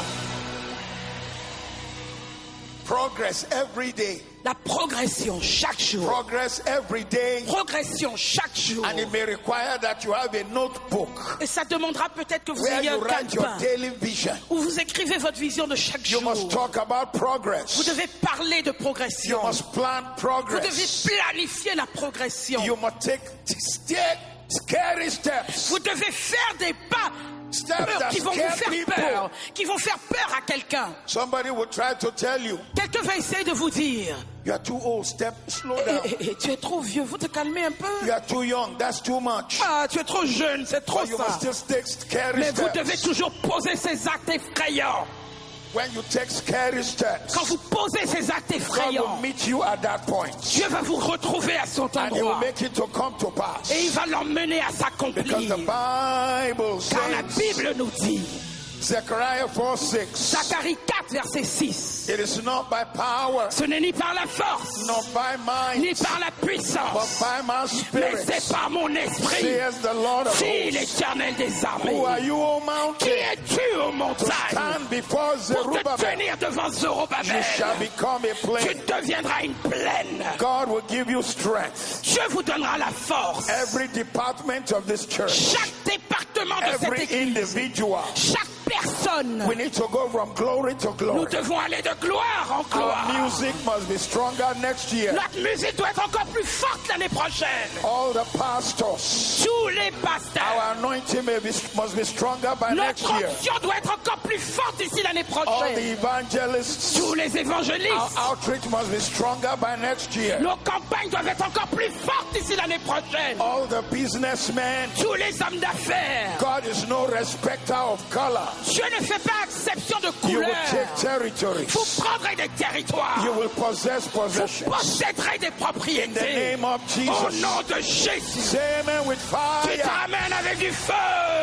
Progress every day. La progression chaque jour. Progress every day. Progression chaque jour. And it may require that you have a notebook Et ça demandera peut-être que vous where ayez you un write your calepin daily vision. où vous écrivez votre vision de chaque You jour. must talk about Vous progress. devez parler de You progression. must plan Vous devez progress. planifier la progression. You must take st- scary steps. Vous devez faire des pas Steps peur, that qui vont vous scare faire people. peur, qui vont faire peur à quelqu'un. Somebody will try to tell you, Quelqu'un va essayer de vous dire you are too old, step, slow eh, down. eh, eh, tu es trop vieux, vous te calmer un peu. You are too young, that's too much. Ah, tu es trop jeune, c'est trop But you must ça. still take scary Mais vous steps. devez toujours poser ces actes effrayants. When you take scary steps, Quand vous posez ces actes God will effrayants, meet you at that point. Dieu va vous retrouver à son And he will endroit. make it to come to pass. Et il va l'emmener à Because s'accomplir. the Bible Car la says, Bible nous dit, Zechariah four six, Zacharie quatre, verset six, it is not by power, ce n'est ni par la force, not by ni might, par la but puissance, by my mais spirit, c'est par mon esprit, says the Lord of dit hosts. l'Éternel des Who armées. are you, O Qui mountain? es-tu aux To montagnes stand before pour te Zerubbabel. tenir devant You Zorobabel? shall become a Tu plain. deviendras une plaine. God will give you strength. Dieu vous donnera la force. Every department of this church, Chaque département de cette every église, individual, chaque personne, we need to go from glory to nous glory. devons aller de gloire en Our gloire. music must be stronger next year. Notre musique doit être encore plus forte l'année prochaine. All the pastors, Tous les pasteurs, our anointing may be, must be stronger by next notre year. onction doit être encore plus forte d'ici l'année All the prochaine. evangelists, Tous les our évangélistes, outreach must be stronger by next year. nos campagnes doivent être encore plus fortes d'ici l'année prochaine. All the businessmen, Tous les hommes d'affaires, God is no respecter of color. Dieu ne fait pas exception de You will couleur. take territories. Vous prendrez des territoires. You will possess possessions. Posséderez des In the propriétés. name of Au Jesus. nom de Jésus. Say amen with Tu fire. t'amènes avec du feu.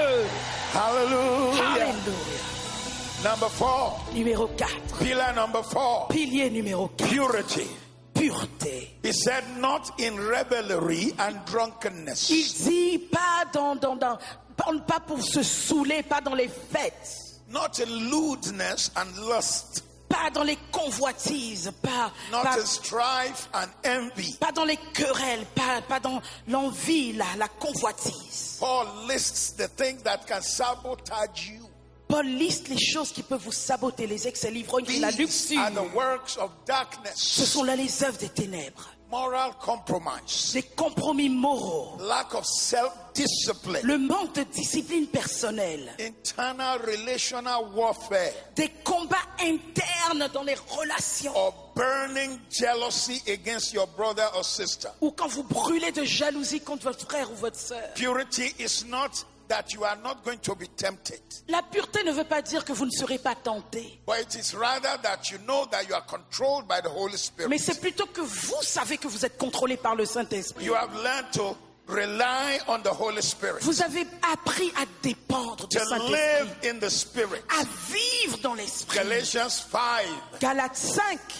Hallelujah. Alléluia. Number four. Numéro quatre. Pillar number four. Pilier numéro quatre. Purity. Pureté. He said, not in revelry and Il drunkenness. dit pas dans, dans, dans, pas- pas pour se saouler, pas dans les fêtes, Not in lewdness and lust. pas dans les convoitises, pas, Not pas, in strife and envy. pas dans les querelles, pas, pas dans l'envie, la, la convoitise. Paul lists the things that can sabotage you. Paul liste les choses qui peuvent vous saboter, les excès, l'ivrognerie, la These luxure. are the works of Ce darkness. sont là les œuvres des ténèbres, Moral compromise. les compromis moraux, Lack of self-discipline. le manque de discipline personnelle, Internal relational warfare. des combats internes dans les relations, Or burning jealousy against your brother or sister. ou quand vous brûlez de jalousie contre votre frère ou votre sœur. Purity is not that you are not going to be tempted, La pureté ne veut pas dire que vous ne serez pas tenté, but it is rather that you know that you are controlled by the Holy Spirit. mais c'est plutôt que vous savez que vous êtes contrôlé par le Saint-Esprit. You have learned to rely on the Holy Spirit, Vous avez appris à dépendre du to Saint-Esprit, live in the Spirit. à vivre dans l'Esprit. Galatians five Galates cinq,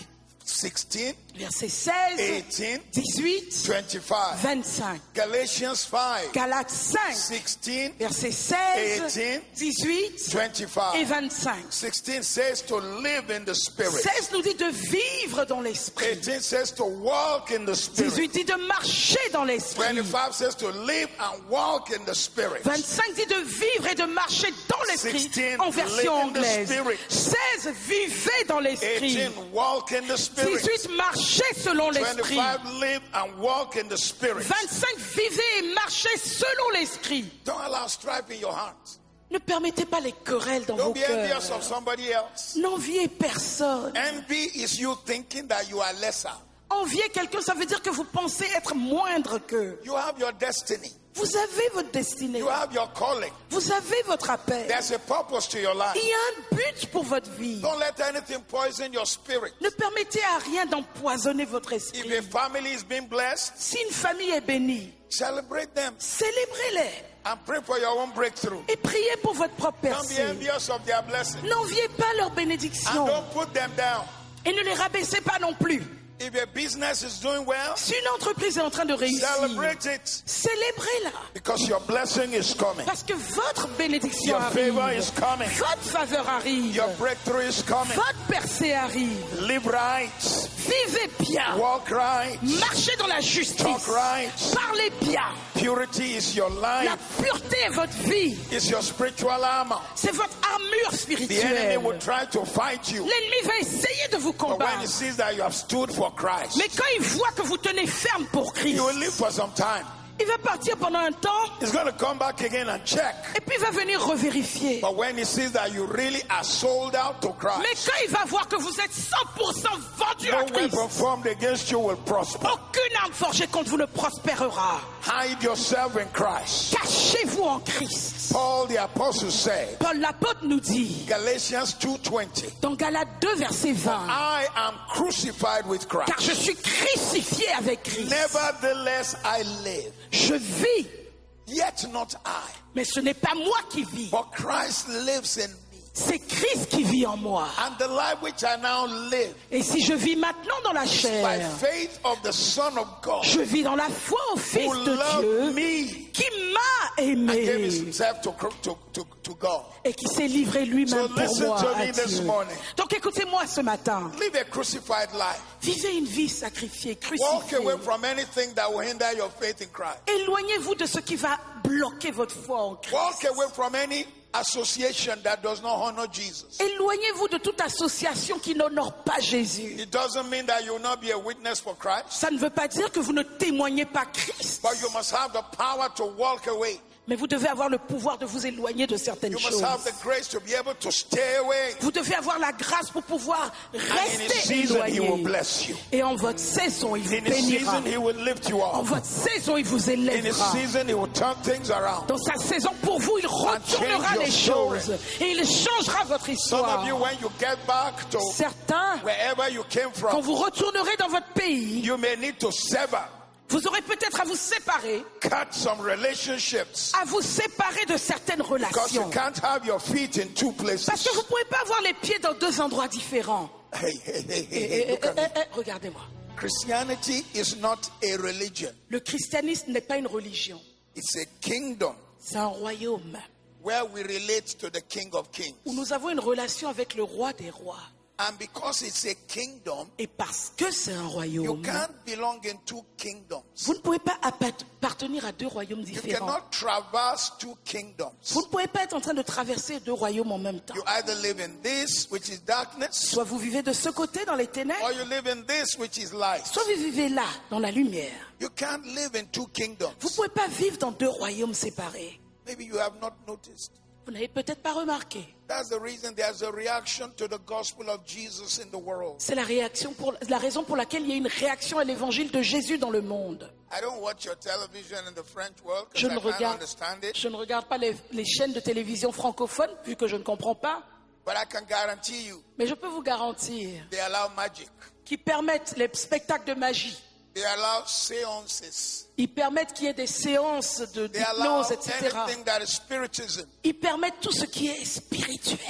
sixteen, Verset seize, eighteen, dix-huit, twenty-five. vingt-cinq. Galatians five, Galates cinq, sixteen, verset seize, eighteen, dix-huit et twenty-five. vingt-cinq. sixteen says to live in the Spirit. seize nous dit de vivre dans l'esprit. eighteen says to walk in the Spirit. dix-huit dit de marcher dans l'esprit. twenty-five says to live and walk in the Spirit. vingt-cinq dit de vivre et de marcher dans l'esprit sixteen, en version live in the anglaise. Spirit. seize vivez dans l'esprit. eighteen, walk in the Spirit. dix-huit marchez selon l'esprit. twenty-five, live and walk in the Spirit. vingt-cinq vivez et marchez selon l'esprit. Don't allow strife in your heart. Ne permettez pas les querelles dans vos Don't be envious cœurs. of somebody else. N'enviez personne. Envy is you thinking that you are lesser. Envier quelqu'un, ça veut dire que vous pensez être moindre qu'eux. You have your destiny. Vous avez votre destinée. You have your calling. Vous avez votre appel. There's a purpose to your life. Il y a un but pour votre vie. Don't let anything poison your spirit. Ne permettez à rien d'empoisonner votre If esprit. a family is being blessed, Si une famille est bénie, celebrate them célébrez-les and pray for your own breakthrough. et priez pour votre propre Don't be percée. envious of their blessing. N'enviez pas leur And bénédiction don't put them down. et ne les rabaissez pas non plus. If a business is doing well, Si une entreprise est en train de réussir, celebrate it célébrez-la because your blessing is coming. parce que votre bénédiction Your favor arrive, is coming. votre faveur arrive, Your breakthrough is coming. votre percée arrive. Live right. Vivez bien, Walk right. marchez dans la justice, Talk right. parlez bien. Purity is your La life. pureté est votre vie, It's your spiritual armor. c'est votre armure The enemy spirituelle. will try to fight you. L'ennemi va essayer de vous But when he combattre. sees that you have stood for Christ, Mais quand il voit que vous tenez ferme pour he Christ, will live for some time. il va partir pendant un temps He's going to come back again and check. et puis il va venir revérifier. But when he sees that you really are sold out to Mais Christ, quand il va voir que vous êtes cent pour cent vendu à no Christ, weapon formed against you will prosper. aucune arme forgée contre vous ne prospérera. Hide yourself in Christ. Cachez-vous en Christ. Paul the apostle said, Paul l'apôtre nous dit Galatians two twenty, dans Galates deux verset vingt, I am crucified with car Christ. je suis crucifié avec Christ. Nevertheless I live, Je vis, yet not I, mais ce n'est pas moi qui vis, but Christ lives in me. c'est Christ qui vit en moi. And the life which I now live Et si je vis maintenant dans la by chair, faith of the Son of God, je vis dans la foi au Fils who de loved Dieu me qui m'a and gave aimé himself to, to, to, to God. et qui s'est livré lui-même So pour listen moi to à me this Dieu. morning. Donc écoutez-moi ce matin. Live a crucified life. Vivez une vie sacrifiée, Walk crucifiée. away from anything that will hinder your faith in Christ. Éloignez-vous de ce qui va bloquer votre foi en Christ. Walk away from any association that does not honor Jesus. Éloignez-vous de toute association qui n'honore pas Jésus. It doesn't mean that you will not be a witness for Christ, Ça ne veut pas dire que vous ne témoignez pas Christ. but you must have the power to walk away. Mais vous devez avoir le pouvoir de vous éloigner de certaines You must choses. have the grace to be able to stay away. Vous devez avoir la grâce pour pouvoir And in his rester season, he will éloigné. bless you. Et en votre saison, il vous In his bénira. season, he will lift you En up. votre saison, il vous In his élèvera. season, he will turn things around. Dans sa saison, pour vous, il retournera your les story. choses. Et il changera votre Some histoire. of you, when you get back to Certains, wherever you came quand from, vous retournerez dans votre pays, you may need to sever, vous aurez peut-être à vous séparer, cut some relationships, à vous séparer de certaines because you relations. can't have your feet in two Parce places. que vous ne pouvez pas avoir les pieds dans deux endroits différents. Hey, hey, hey, hey, Eh, hey, eh, look eh, at me. eh, eh, regardez-moi. Christianity is not a religion. Le christianisme n'est pas une religion. It's a kingdom C'est un royaume where we relate to the King of Kings. où nous avons une relation avec le roi des rois. And because it's a kingdom, Et parce que c'est un you royaume, can't belong in two kingdoms. vous ne pouvez pas appartenir à deux royaumes You différents. cannot traverse two kingdoms. Vous ne pouvez pas être en train de traverser deux royaumes en même temps. You either live in this, which is darkness, Soit vous vivez de ce côté dans les ténèbres, or you live in this, which is light. soit vous vivez là, dans la lumière. You can't live in two Vous kingdoms. ne pouvez pas vivre dans deux royaumes séparés. Maybe you have not noticed. Vous n'avez peut-être pas remarqué. That's the reason there's a reaction to the gospel of Jesus in the world. C'est la réaction pour la raison pour laquelle il y a une réaction à l'évangile de Jésus dans le monde. I don't watch your television in the French world Je because ne I can't regarde, understand it. je ne regarde pas les, les chaînes de télévision francophones vu que je ne comprends pas. But I can guarantee you, Mais je peux vous garantir they allow magic. qu'ils permettent les spectacles de magie. They allow seances. Ils permettent qu'il y ait des séances de They allow d'hypnose, et cetera. anything that is spiritism. Ils permettent tout ce qui est spirituel.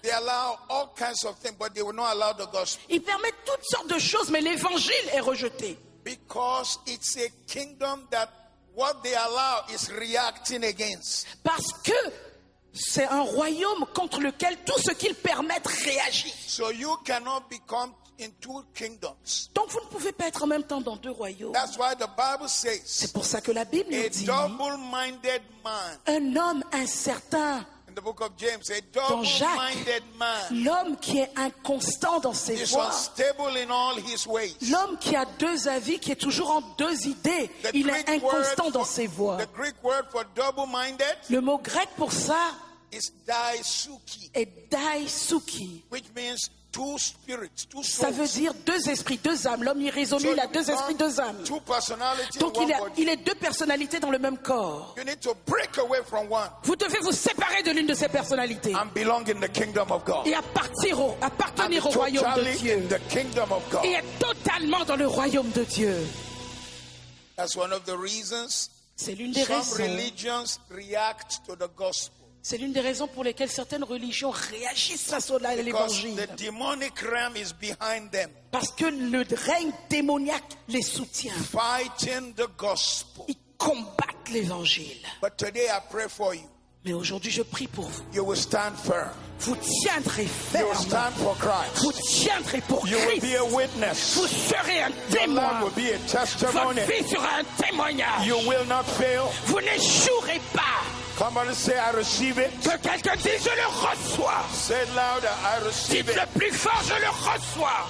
They allow all kinds of things, but they will not allow the gospel. Ils permettent toutes sortes de choses, mais l'évangile est rejeté. Because it's a kingdom that what they allow is reacting against. Parce que c'est un royaume contre lequel tout ce qu'ils permettent réagit. So you cannot become in two kingdoms. Donc vous ne pouvez pas être en même temps dans deux royaumes. That's why the Bible says, C'est pour ça que la Bible nous a dit, double-minded man. un homme incertain, In the book of James, a dans Jacques, double-minded man l'homme qui est inconstant dans ses is voies, unstable in all his ways. l'homme qui a deux avis, qui est toujours en deux idées, The il est Greek word inconstant dans for- ses voies. the Greek word for double-minded Le mot grec pour ça is daisuki, est daisuki. which means two spirits, two Ça veut souls. dire deux esprits, deux âmes. L'homme irrésolu, So il a you deux esprits, become deux âmes. two personalities in Donc one il, a, body. il est deux personnalités dans le même corps. You need to break away from one Vous devez vous séparer de l'une de ces personnalités and belong in the kingdom of God. et appartir au, And appartenir au be royaume de totally Dieu in the kingdom of God. et être totalement dans le royaume de Dieu. That's one of the reasons C'est l'une des some raisons. religions react to the gospel. C'est l'une des raisons pour lesquelles certaines religions réagissent face à Because l'évangile. the demonic realm is behind them, Parce que le règne démoniaque les soutient. fighting the gospel. Ils combattent l'évangile. But today I pray for you. Mais aujourd'hui, je prie pour vous. You will stand firm. Vous tiendrez You will ferme. stand for Vous Christ. tiendrez pour You will be Christ. a witness. Vous serez un Your témoin. life will be a testimony. Votre vie sera un témoignage. You will not fail. Vous n'échouerez pas. Somebody say, I receive it. Que quelqu'un dise, je le reçois. Say it louder, I receive Dites it. le plus fort, je le reçois.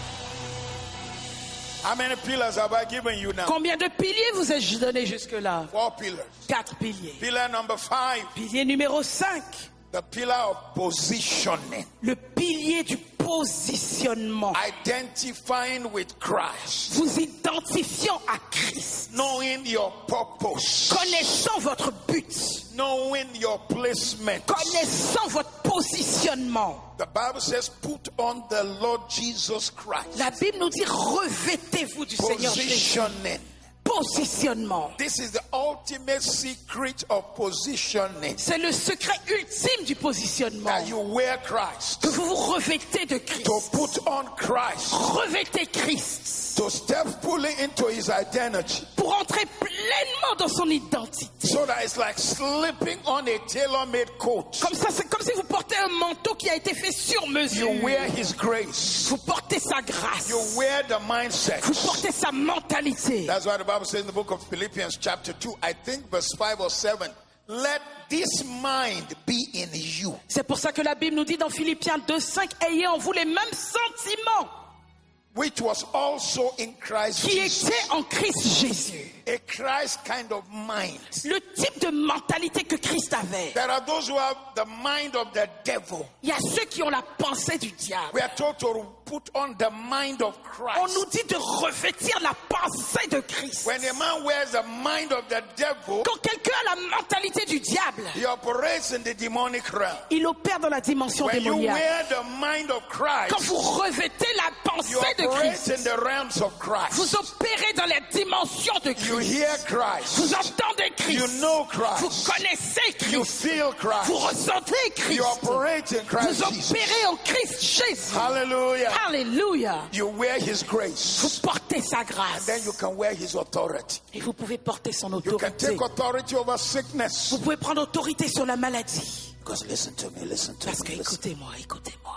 How many pillars have I given you now? Combien de piliers vous ai-je donné jusque-là? Four pillars. Quatre piliers. Pillar number five, Pilier numéro cinq. the pillar of positioning. Le pilier du positionnement. Identifying with Christ. Vous identifiant à Christ. Knowing your purpose. Connaissant votre but. Knowing your placement. Connaissant votre positionnement. The Bible says, put on the Lord Jesus Christ. La Bible nous dit, revêtez-vous du Seigneur Jésus. Positioning. Positionnement. This is the ultimate secret of positioning. C'est le secret ultime du positionnement. That you wear Christ. Que vous vous revêtez de Christ. To put on Christ. Revêtez Christ. To step fully into his identity. Pour entrer pleinement dans son identité. So that it's like slipping on a tailor-made coat. Comme ça, c'est comme si vous portez un manteau qui a été fait sur mesure. You wear his grace. Vous portez sa grâce. You wear the mindset. Vous portez sa mentalité. That's why the Bible says in the book of Philippians chapter two, I think verse five or seven, let this mind be in you. C'est pour ça que la Bible nous dit dans Philippiens deux cinq, ayez en vous les mêmes sentiments Which was also in Christ qui Jesus. étaient en Christ Jésus. A Christ kind of mind. Le type de mentalité que Christ avait. There are those who have the mind of the devil. Il y a ceux qui ont la pensée du diable. We are told to put on the mind of On Christ. nous dit de revêtir la pensée de Christ. When a man wears the mind of the devil, Quand quelqu'un a la mentalité du diable, he operates in the demonic realm. il opère dans la dimension When you démoniaque. wear the mind of Quand Christ, vous revêtez la you pensée de operate Christ, in the realms of Christ. vous opérez dans la dimension de You Christ. hear Christ. Vous entendez You Christ. know Vous Christ. connaissez You Christ. feel Vous Christ. ressentez Christ. You operate in Christ Vous Jesus. opérez en Christ Jésus. Hallelujah. Alléluia. You wear his Vous grace. portez sa grâce. Then you can wear his authority. Et vous pouvez porter son You can autorité. take authority over sickness. Vous pouvez prendre autorité sur la maladie. Because listen to me, listen to Parce que me. Listen. écoutez-moi, écoutez-moi.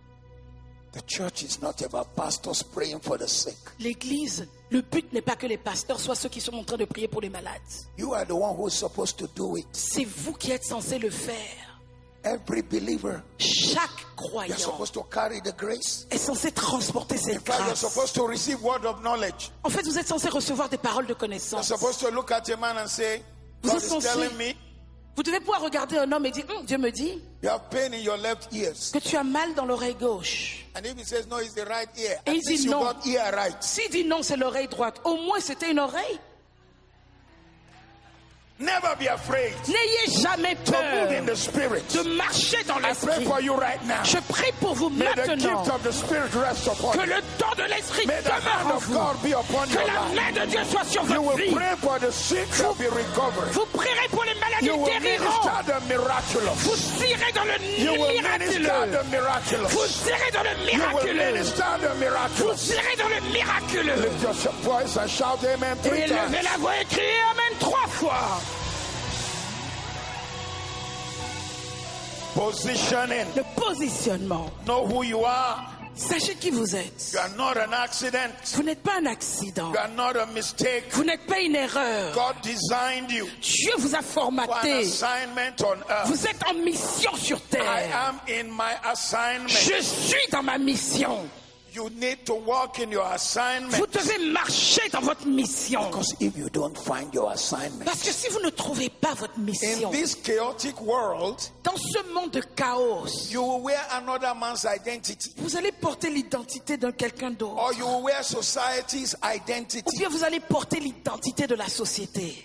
The church is not about pastors praying for the sick. L'église, le but n'est pas que les pasteurs soient ceux qui sont en train de prier pour les malades. You are the one who is supposed to do it. C'est vous qui êtes censé le faire. Every believer, Chaque you're croyant supposed to carry the grace. est censé transporter In cette fact, you're grâce. supposed to receive word of knowledge. En fait, vous êtes censé recevoir des paroles de You're connaissance. supposed to look at a man and say, Vous God êtes is censé- telling me Vous devez pouvoir regarder un homme et dire, Hum, Dieu me dit you have pain in your left ears. que tu as mal dans l'oreille gauche. And if he says no, it's the right ear. Et At il dit least you non. got ear right. S'il dit non, c'est l'oreille droite. Au moins, c'était une oreille. Never be afraid N'ayez jamais to move peur in the spirit. de marcher dans I pray l'esprit. for you right now. Je prie pour vous May the maintenant gift of the spirit rest upon que you. le don de l'esprit May the hand demeure en of vous. God be upon Que your la life. main de Dieu soit sur You votre will vie. pray for the sick shall be recovered. Vous prierez pour les malades, You ils will guériront. minister the miraculous. Vous irez dans le You will miraculeux. minister the miraculous. Vous irez dans le You will miraculeux. minister the miraculous. Vous irez dans le miraculeux. Lift your voice and shout amen three Et levez times. la voix et criez Amen trois fois. Positioning. Le positionnement. Know who you are. Sachez qui vous êtes. You are not an accident. Vous n'êtes pas un accident. You are not a mistake. Vous n'êtes pas une erreur. God designed you Dieu vous a for an formaté. assignment on earth. Vous êtes en mission sur I terre. am in my assignment. Je suis dans ma mission. You need to walk in your assignment. Vous devez marcher dans votre mission. Because if you don't find your assignment, Parce que si vous ne trouvez pas votre mission, in this chaotic world, dans ce monde de chaos, you will wear another man's identity. vous allez porter l'identité d'un quelqu'un d'autre. Or you will wear society's Ou identity. bien vous allez porter l'identité de la société.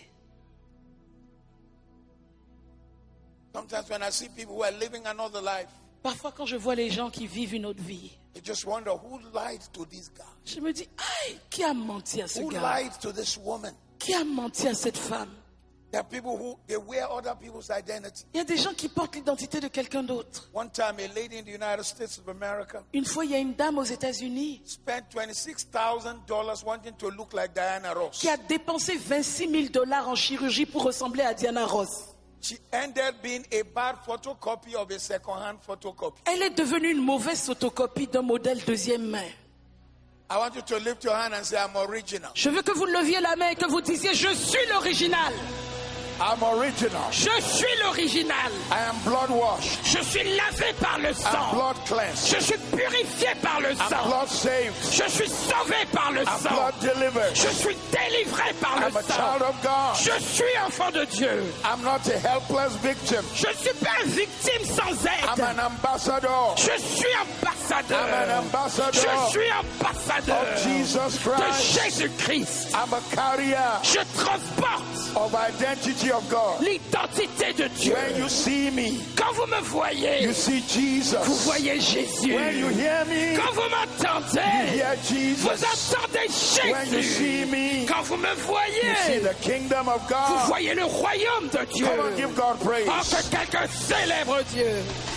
Sometimes when I see people who are living another life, Parfois quand je vois les gens qui vivent une autre vie, you just wonder who lied to this guy? je me dis, aïe, qui a menti à ce Who gars? lied to this woman? Qui a menti à cette femme? There are people who they wear other people's identity. Il y a des gens qui portent l'identité de quelqu'un d'autre. One time, a lady in the United States of America Une fois, il y a une dame aux États-Unis spent twenty-six thousand dollars wanting to look like Diana Ross. qui a dépensé vingt-six mille dollars en chirurgie pour ressembler à Diana Ross. She ended being a bad photocopy of a second-hand photocopy. Elle est devenue une mauvaise photocopie d'un modèle deuxième main. I want you to lift your hand and say, I'm original. Je veux que vous leviez la main et que vous disiez, je suis l'original. I'm original. Je suis l'original. I am blood washed. Je suis lavé par le I'm sang. blood cleansed. Je suis purifié par le I'm sang. blood saved. Je suis sauvé par le I'm sang. blood delivered. Je suis délivré par le I'm a sang. child of God. Je suis enfant de Dieu. I'm not a helpless victim. Je ne suis pas une victime sans I'm aide. an ambassador Je suis ambassadeur. I'm an ambassador Je suis ambassadeur of Jesus de Christ. Jésus-Christ. I'm a carrier Je transporte of identity of God. l'identité de Dieu. When you see me, Quand vous me voyez, you see Jesus. vous voyez Jésus. When you hear me, Quand vous you m'entendez, hear vous Jesus. entendez When you see Jésus. me, Quand vous me you see voyez, the kingdom of vous God. voyez le royaume de Dieu. Come on, give God Oh, praise. que quelqu'un célèbre Dieu.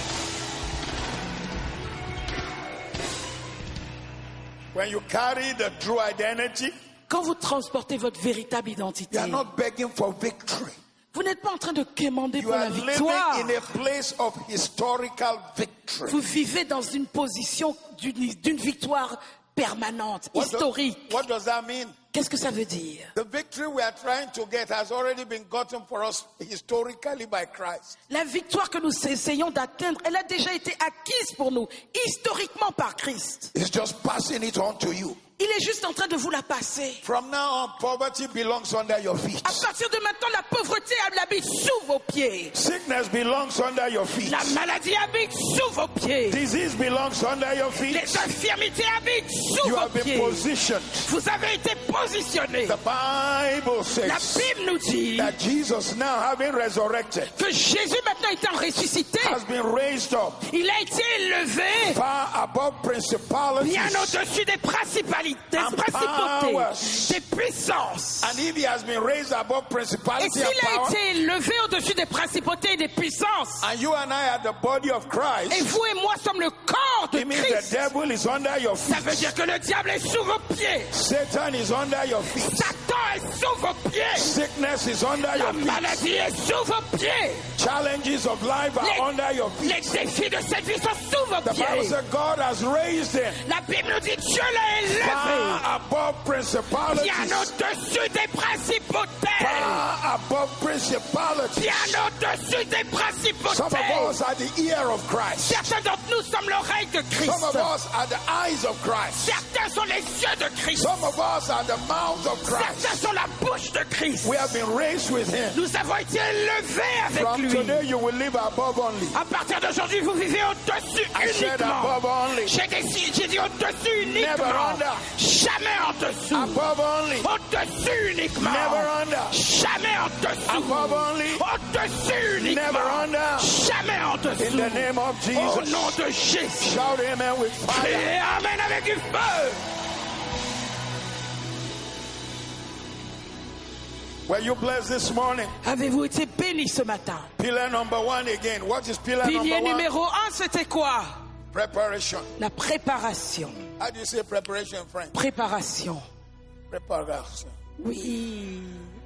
When you carry the true identity, Quand vous transportez votre véritable identité, you are not begging for victory. vous n'êtes pas en train de quémander You pour are la living victoire. in a place of historical victory. Vous vivez dans une position d'une d'une victoire permanente, What do- historique. what does that mean? Qu'est-ce que ça veut dire? The victory we are trying to get has already been gotten for us historically by Christ. La victoire que nous essayons d'atteindre, elle a déjà été acquise pour nous, historiquement par Christ. It's just passing it on to you. Il est juste en train de vous la passer. From now on, poverty belongs under your feet. À partir de maintenant, la pauvreté habite sous vos pieds. Sickness belongs under your feet. La maladie habite sous vos pieds. Disease belongs under your feet. Les infirmités habitent sous You vos have been pieds. positioned. Vous avez été positionnés. The Bible La says Bible nous dit that Jesus, now having resurrected, que Jésus, maintenant étant ressuscité, has been raised up il a été élevé far above principalities. bien au-dessus des principalités, des And principautés, powers. des puissances. And if he has been raised above Et principality s'il and a power, été élevé au-dessus des principautés et des puissances, and you and I are the body of et Christ, vous et moi sommes le corps de it means the Christ, devil is under your ça feet. veut dire que le diable est sous vos pieds, Satan is under your feet. Satan est sous vos pieds, Sickness is under la your feet. maladie est sous vos pieds, Challenges of life are Les- under your feet. les défis de cette vie sont sous vos The Bible pieds. says God has raised him La Bible nous dit Dieu l'a élevé far above principalities. bien au-dessus des principautés, Far above principalities. bien au-dessus des Some of principautés. us are the ear of Christ. Certains d'entre nous sommes l'oreille de Christ. Some of us are the eyes of Christ. Certains sont les yeux de Christ. Some of us are the mouth of Christ. Certains sont la bouche de Christ. We have been raised with him. Nous avons été élevés avec From lui. today you will live above only. À partir d'aujourd'hui, vous vivez au-dessus I said uniquement. above only. J'ai dit, j'ai dit au-dessus Never uniquement. under. Jamais en dessous. Above only. Au-dessus uniquement. Never under. Jamais en dessous. Above only. Au-dessus uniquement. Never under. Jamais en dessous. In the name of Au Jesus. nom de Jésus. Shout amen with fire. Et amen avec du feu. Were you blessed this morning? Avez-vous été béni ce matin? Pillar number one again. What is pillar Pilier number one? numéro un, c'était quoi? Preparation. La préparation. How do you say preparation in French? Préparation. Preparation. Oui.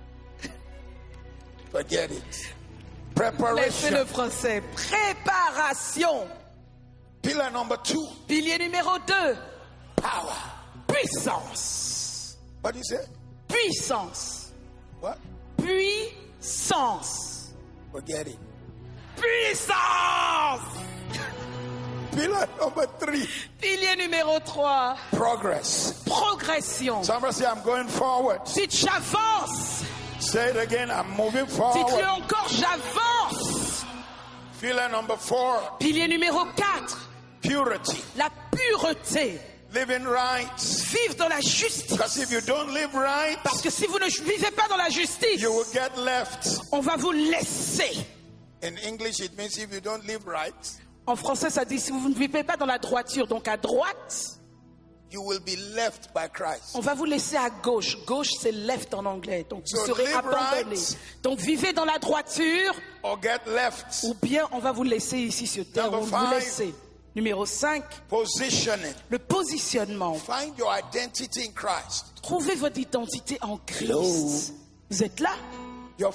Forget it. Laissez Preparation. le français. Préparation. Pillar number two. Pilier numéro deux. Power. Puissance. What do you say? Puissance. What? Puissance. Forget it. Puissance. Pillar number three. Pilier numéro trois. Progress. Progression. Somebody say, I'm going forward. Dites j'avance. Say it again. I'm moving Dites-le forward. encore j'avance. Pillar number four. Pilier numéro quatre. Purity. La pureté. Living right. Vivre dans la justice. Because if you don't live right, Parce que si vous ne vivez pas dans la justice, you will get left. on va vous laisser. In English, it means if you don't live right, En français, ça dit si vous ne vivez pas dans la droiture, donc à droite, you will be left by Christ. on va vous laisser à gauche. Gauche, c'est left en anglais. Donc vous So serez live abandonné. right. Donc vivez dans la droiture, Or get left. ou bien on va vous laisser ici sur terre. Number On va vous five. laisser. Numéro cinq, Positioning. le positionnement. Find your identity in Christ. Trouvez votre identité en Christ. Hello. Vous êtes là? Your,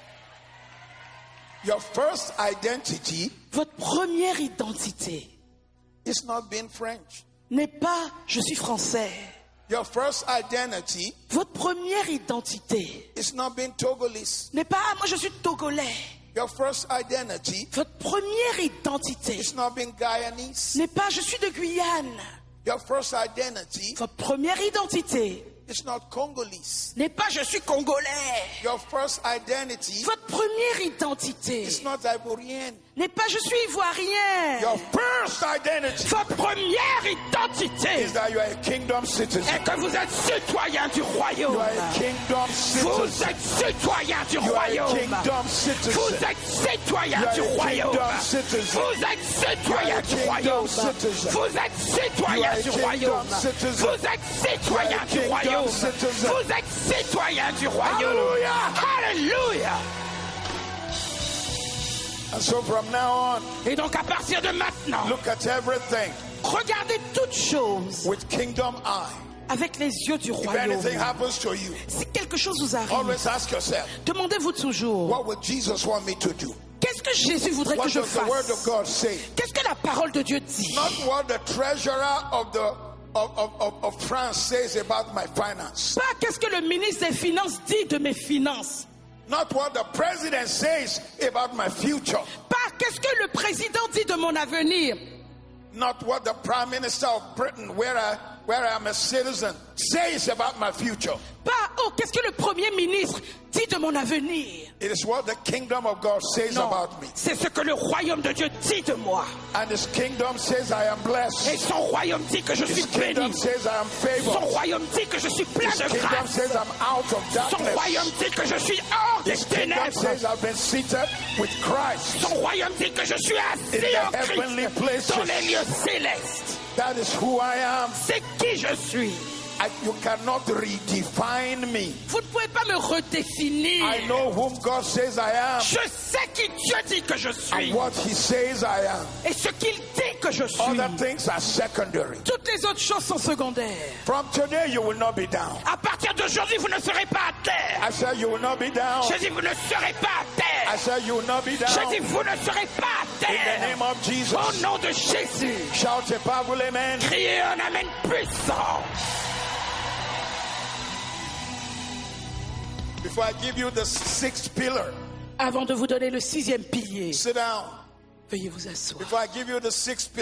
your first identity Votre première identité is not being French. n'est pas « je suis français ». Your first identity Votre première identité is not being Togolese. n'est pas « moi je suis togolais ». Your first identity Votre première identité is not being Guyanese. n'est pas « je suis de Guyane ». Your first identity Votre première identité is not Congolese. n'est pas « je suis congolais ». Your first identity Votre première identité is not Ivorian. n'est pas « je suis ivoirien Your first identity ». Votre première identité is that you are a kingdom citizen. est que vous êtes citoyen du You royaume. are a kingdom Vous citizen. êtes citoyen du You are a royaume. kingdom Vous citizen. êtes citoyen You are du a royaume. kingdom citizen. Vous êtes citoyen a du kingdom royaume. citizen. Vous êtes citoyen You are a du kingdom royaume. citizen. Vous êtes citoyen You are a du kingdom royaume. citizen. Vous êtes citoyen du royaume. Hallelujah. Alléluia. And so from now on, Et donc à partir de maintenant, look at everything regardez toutes choses with kingdom eye. avec les yeux du If royaume. anything happens to you, Si quelque chose vous arrive, always ask yourself, demandez-vous toujours, what would Jesus want me to do? qu'est-ce que Jésus voudrait What que je does the word of fasse? God say? Qu'est-ce que la parole de Dieu dit? Not what the treasurer of the of, of, of, of France says about my finance. Pas qu'est-ce que le ministre des Finances dit de mes finances. Not what the president says about my future. Pas qu'est-ce que le président dit de mon avenir. Not what the prime minister of Britain, where I where I'm a citizen, says about my future. Pas, oh, qu'est-ce que le Premier ministre dit de mon avenir. It is what the kingdom of God says Non, about me. c'est ce que le royaume de Dieu dit de moi. And his kingdom says I am Et blessed. son royaume dit que je suis His kingdom béni. says I am Son favored. royaume dit que je suis plein His de kingdom grâce. says I'm out of Son darkness. royaume dit que je suis hors des His kingdom ténèbres. says I've been seated with Christ. Son royaume dit que je suis assis In the en heavenly Christ places. dans les lieux célestes. That is who I am. C'est qui je suis. I, you cannot redefine me. Vous ne pouvez pas me redéfinir. I know whom God says I am Je sais qui Dieu dit que je suis. and what He says I am. Et ce qu'il dit que je suis. Other things are secondary. Toutes les autres choses sont secondaires. From today, you will not be down. À partir d'aujourd'hui, vous ne serez pas à terre. I said you will not be down. Je dis, vous ne serez pas à I terre. said you will not be Je down. dis, vous ne serez pas à In the terre. name of Jesus. Au nom de Jésus. Shout a powerful amen. Criez un amen puissant. Before I give you the sixth pillar, Avant de vous donner le sixième pilier, sit down. veuillez vous asseoir. Before I give you the sixth pillar,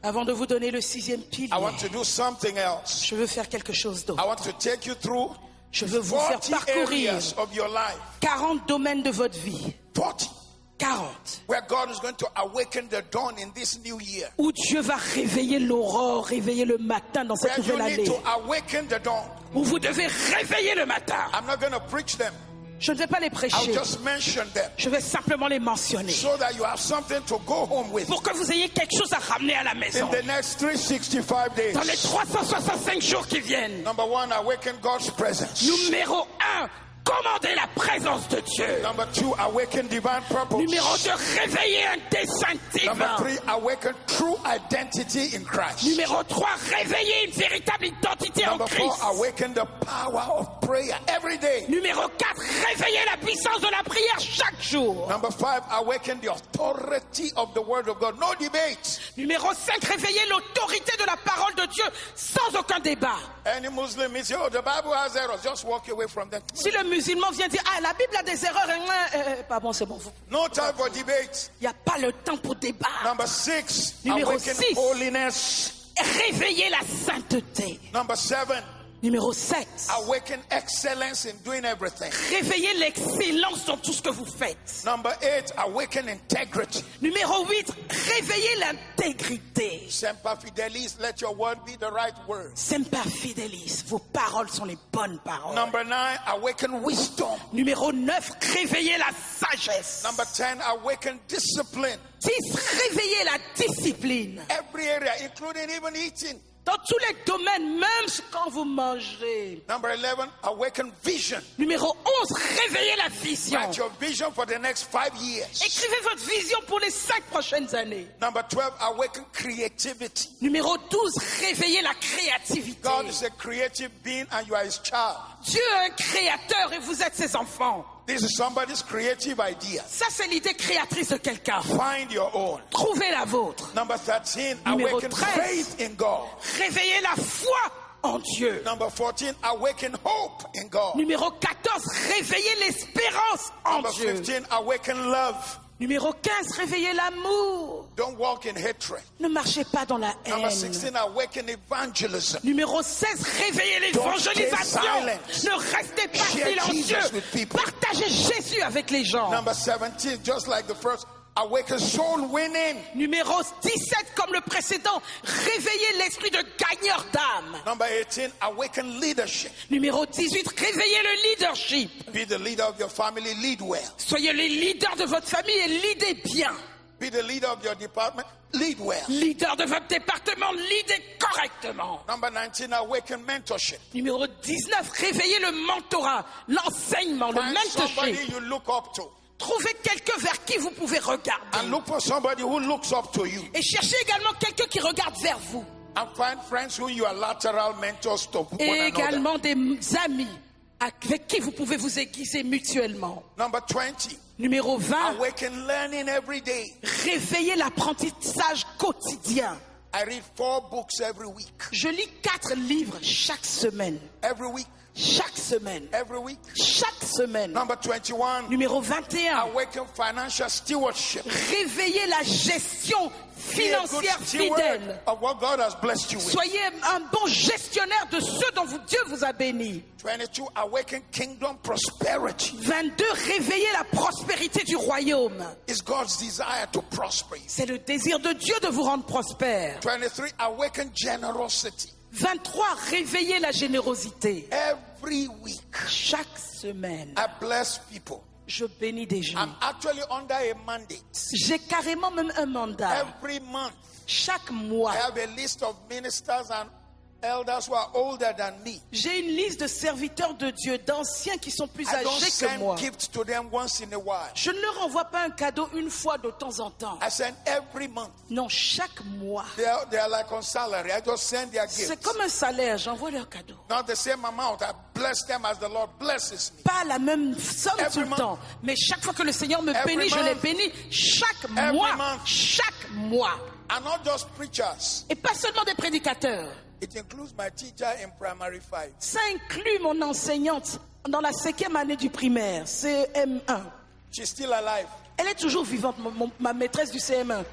Avant de vous donner le sixième pilier, I want to do something else. je veux faire quelque chose I d'autre. want to take you through Je veux vous faire forty parcourir areas of your life. quarante domaines de votre vie. forty. quarante. Where God is going to awaken the dawn in this new year. Où Dieu va réveiller l'aurore, réveiller le matin dans cette Where you nouvelle need année. to awaken the dawn. Où vous devez réveiller le matin. I'm not going to preach them. Je ne vais pas les I'll prêcher. just mention them Je vais simplement les mentionner. so that you have something to go home with. Pour que vous ayez quelque chose à ramener à la maison. In the next three hundred sixty-five days. Dans les trois cent soixante-cinq jours qui viennent. Number one, awaken God's presence. Numéro un, commandez la présence de Dieu. Number two, awaken divine purpose. Numéro deux, réveillez un dessein Number divin. three, awaken true identity in Christ. Numéro trois, réveillez une véritable identité en Number four, Christ. awaken the power of prayer every day. Numéro quatre, réveillez la puissance de la prière chaque jour. Number five, awaken the authority of the word of God. No debate. Numéro cinq, réveillez l'autorité de la parole de Dieu sans aucun débat. Any Muslim is, oh, the Bible has errors. Just walk away from them. Si le musulman vient dire, ah, la Bible a des erreurs, et moi, euh, euh, pas bon, c'est bon. No time for debate. Il n'y a pas le temps pour débat. Number six, Numéro awaken six. holiness. Réveillez la sainteté. Number seven, Numéro sept, awaken excellence in doing everything. réveillez l'excellence dans tout ce que vous faites. Number eight, awaken integrity. Numéro huit, réveillez l'intégrité. Semper Fidelis, let your word be the right word. Semper Fidelis, vos paroles sont les bonnes paroles. Number nine, awaken wisdom. Numéro neuf, réveillez la sagesse. Number ten, awaken discipline. dix, réveillez la discipline. Every area, including even eating. Dans tous les domaines, même quand vous mangez. Number eleven, awaken vision. Numéro onze, réveillez la vision. Write your vision for the next five years. Écrivez votre vision pour les cinq prochaines années. Number twelve, awaken creativity. Numéro douze, réveillez la créativité. God is a creative being and you are his child. Dieu est un créateur et vous êtes ses enfants. This is somebody's creative idea. Ça, c'est l'idée créatrice de quelqu'un. Find your own. Trouvez la vôtre. Number thirteen, Numéro awaken treize. faith in God. Réveillez la foi en Dieu. Number fourteen, awaken hope in God. Numéro quatorze, réveillez l'espérance en Number Dieu. fifteen, awaken love. Numéro quinze, réveillez l'amour. Don't walk in hatred. Ne marchez pas dans la Number haine. sixteen, awaken evangelism. Numéro seize, réveillez l'évangélisation. Ne restez pas Share silencieux. Jesus with people. Partagez Jésus avec les gens. Number seventeen, just like the first, awaken soul winning. Numéro dix-sept, comme le précédent, réveillez l'esprit de gagneur d'âme. Number eighteen, awaken leadership. Numéro dix-huit, réveillez le leadership. Be the leader of your family, lead well. Soyez les leaders de votre famille et leadez bien. Be the leader of your department, lead well. Leader de votre département, leadez correctement. Number nineteen, awaken mentorship. Numéro dix-neuf, réveillez le mentorat, l'enseignement, le Find somebody mentorship. you look up to. Trouvez quelqu'un vers qui vous pouvez regarder. And look for somebody who looks up to you. Et cherchez également quelqu'un qui regarde vers vous. And find friends who you are lateral mentors to one Et another. également des amis avec qui vous pouvez vous aiguiser mutuellement. Number twenty, Numéro vingt, awaken learning every day. réveillez l'apprentissage quotidien. I read four books every week. Je lis quatre livres chaque semaine. Every week. Chaque semaine. Every week. Chaque semaine. Number twenty-one, Numéro vingt et un, awaken financial stewardship. réveillez la gestion Be a good financière steward fidèle. of what God has blessed you with. Soyez un bon gestionnaire de ceux dont vous- Dieu vous a béni. twenty-two, awaken kingdom prosperity. vingt-deux, réveillez la prospérité du royaume. It's God's desire to prosper you. C'est le désir de Dieu de vous rendre prospère. twenty-three, awaken generosity. vingt-trois, réveillez la générosité. Every week, Chaque semaine, I bless people. je bénis des gens. I'm actually under a mandate. J'ai carrément même un mandat. Every month, Chaque mois, I have a list of ministers and elders who are older than me. j'ai une liste de serviteurs de Dieu, d'anciens qui sont plus I don't âgés que moi. send gifts to them once in a while. Je ne leur envoie pas un cadeau une fois de temps en temps. I send every month. Non, chaque mois. They are, they are like on salary. I just send their C'est gifts. comme un salaire, j'envoie leurs cadeaux. Not the same amount. I bless them as the Lord blesses me. Pas la même somme Every tout le month. temps. Mais chaque fois que le Seigneur me Every bénit, je les month. bénis. Chaque Every mois. month. Chaque mois. And not just preachers. Et pas seulement des prédicateurs. It includes my teacher in primary five. Ça inclut mon enseignante dans la cinquième année du primaire, C M un. She's still alive. Elle est toujours vivante, mon- mon- ma maîtresse du C M un.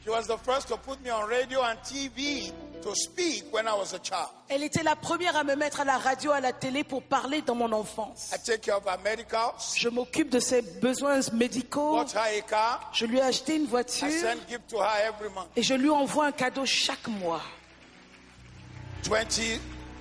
She was the first to put me on radio and T V to speak when I was a child. Elle était la première à me mettre à la radio, à la télé pour parler dans mon enfance. I take care of her medicals, Je m'occupe de ses besoins médicaux. bought her a car, Je lui ai acheté une I voiture send gift to her every month. et je lui envoie un cadeau chaque mois. twenty,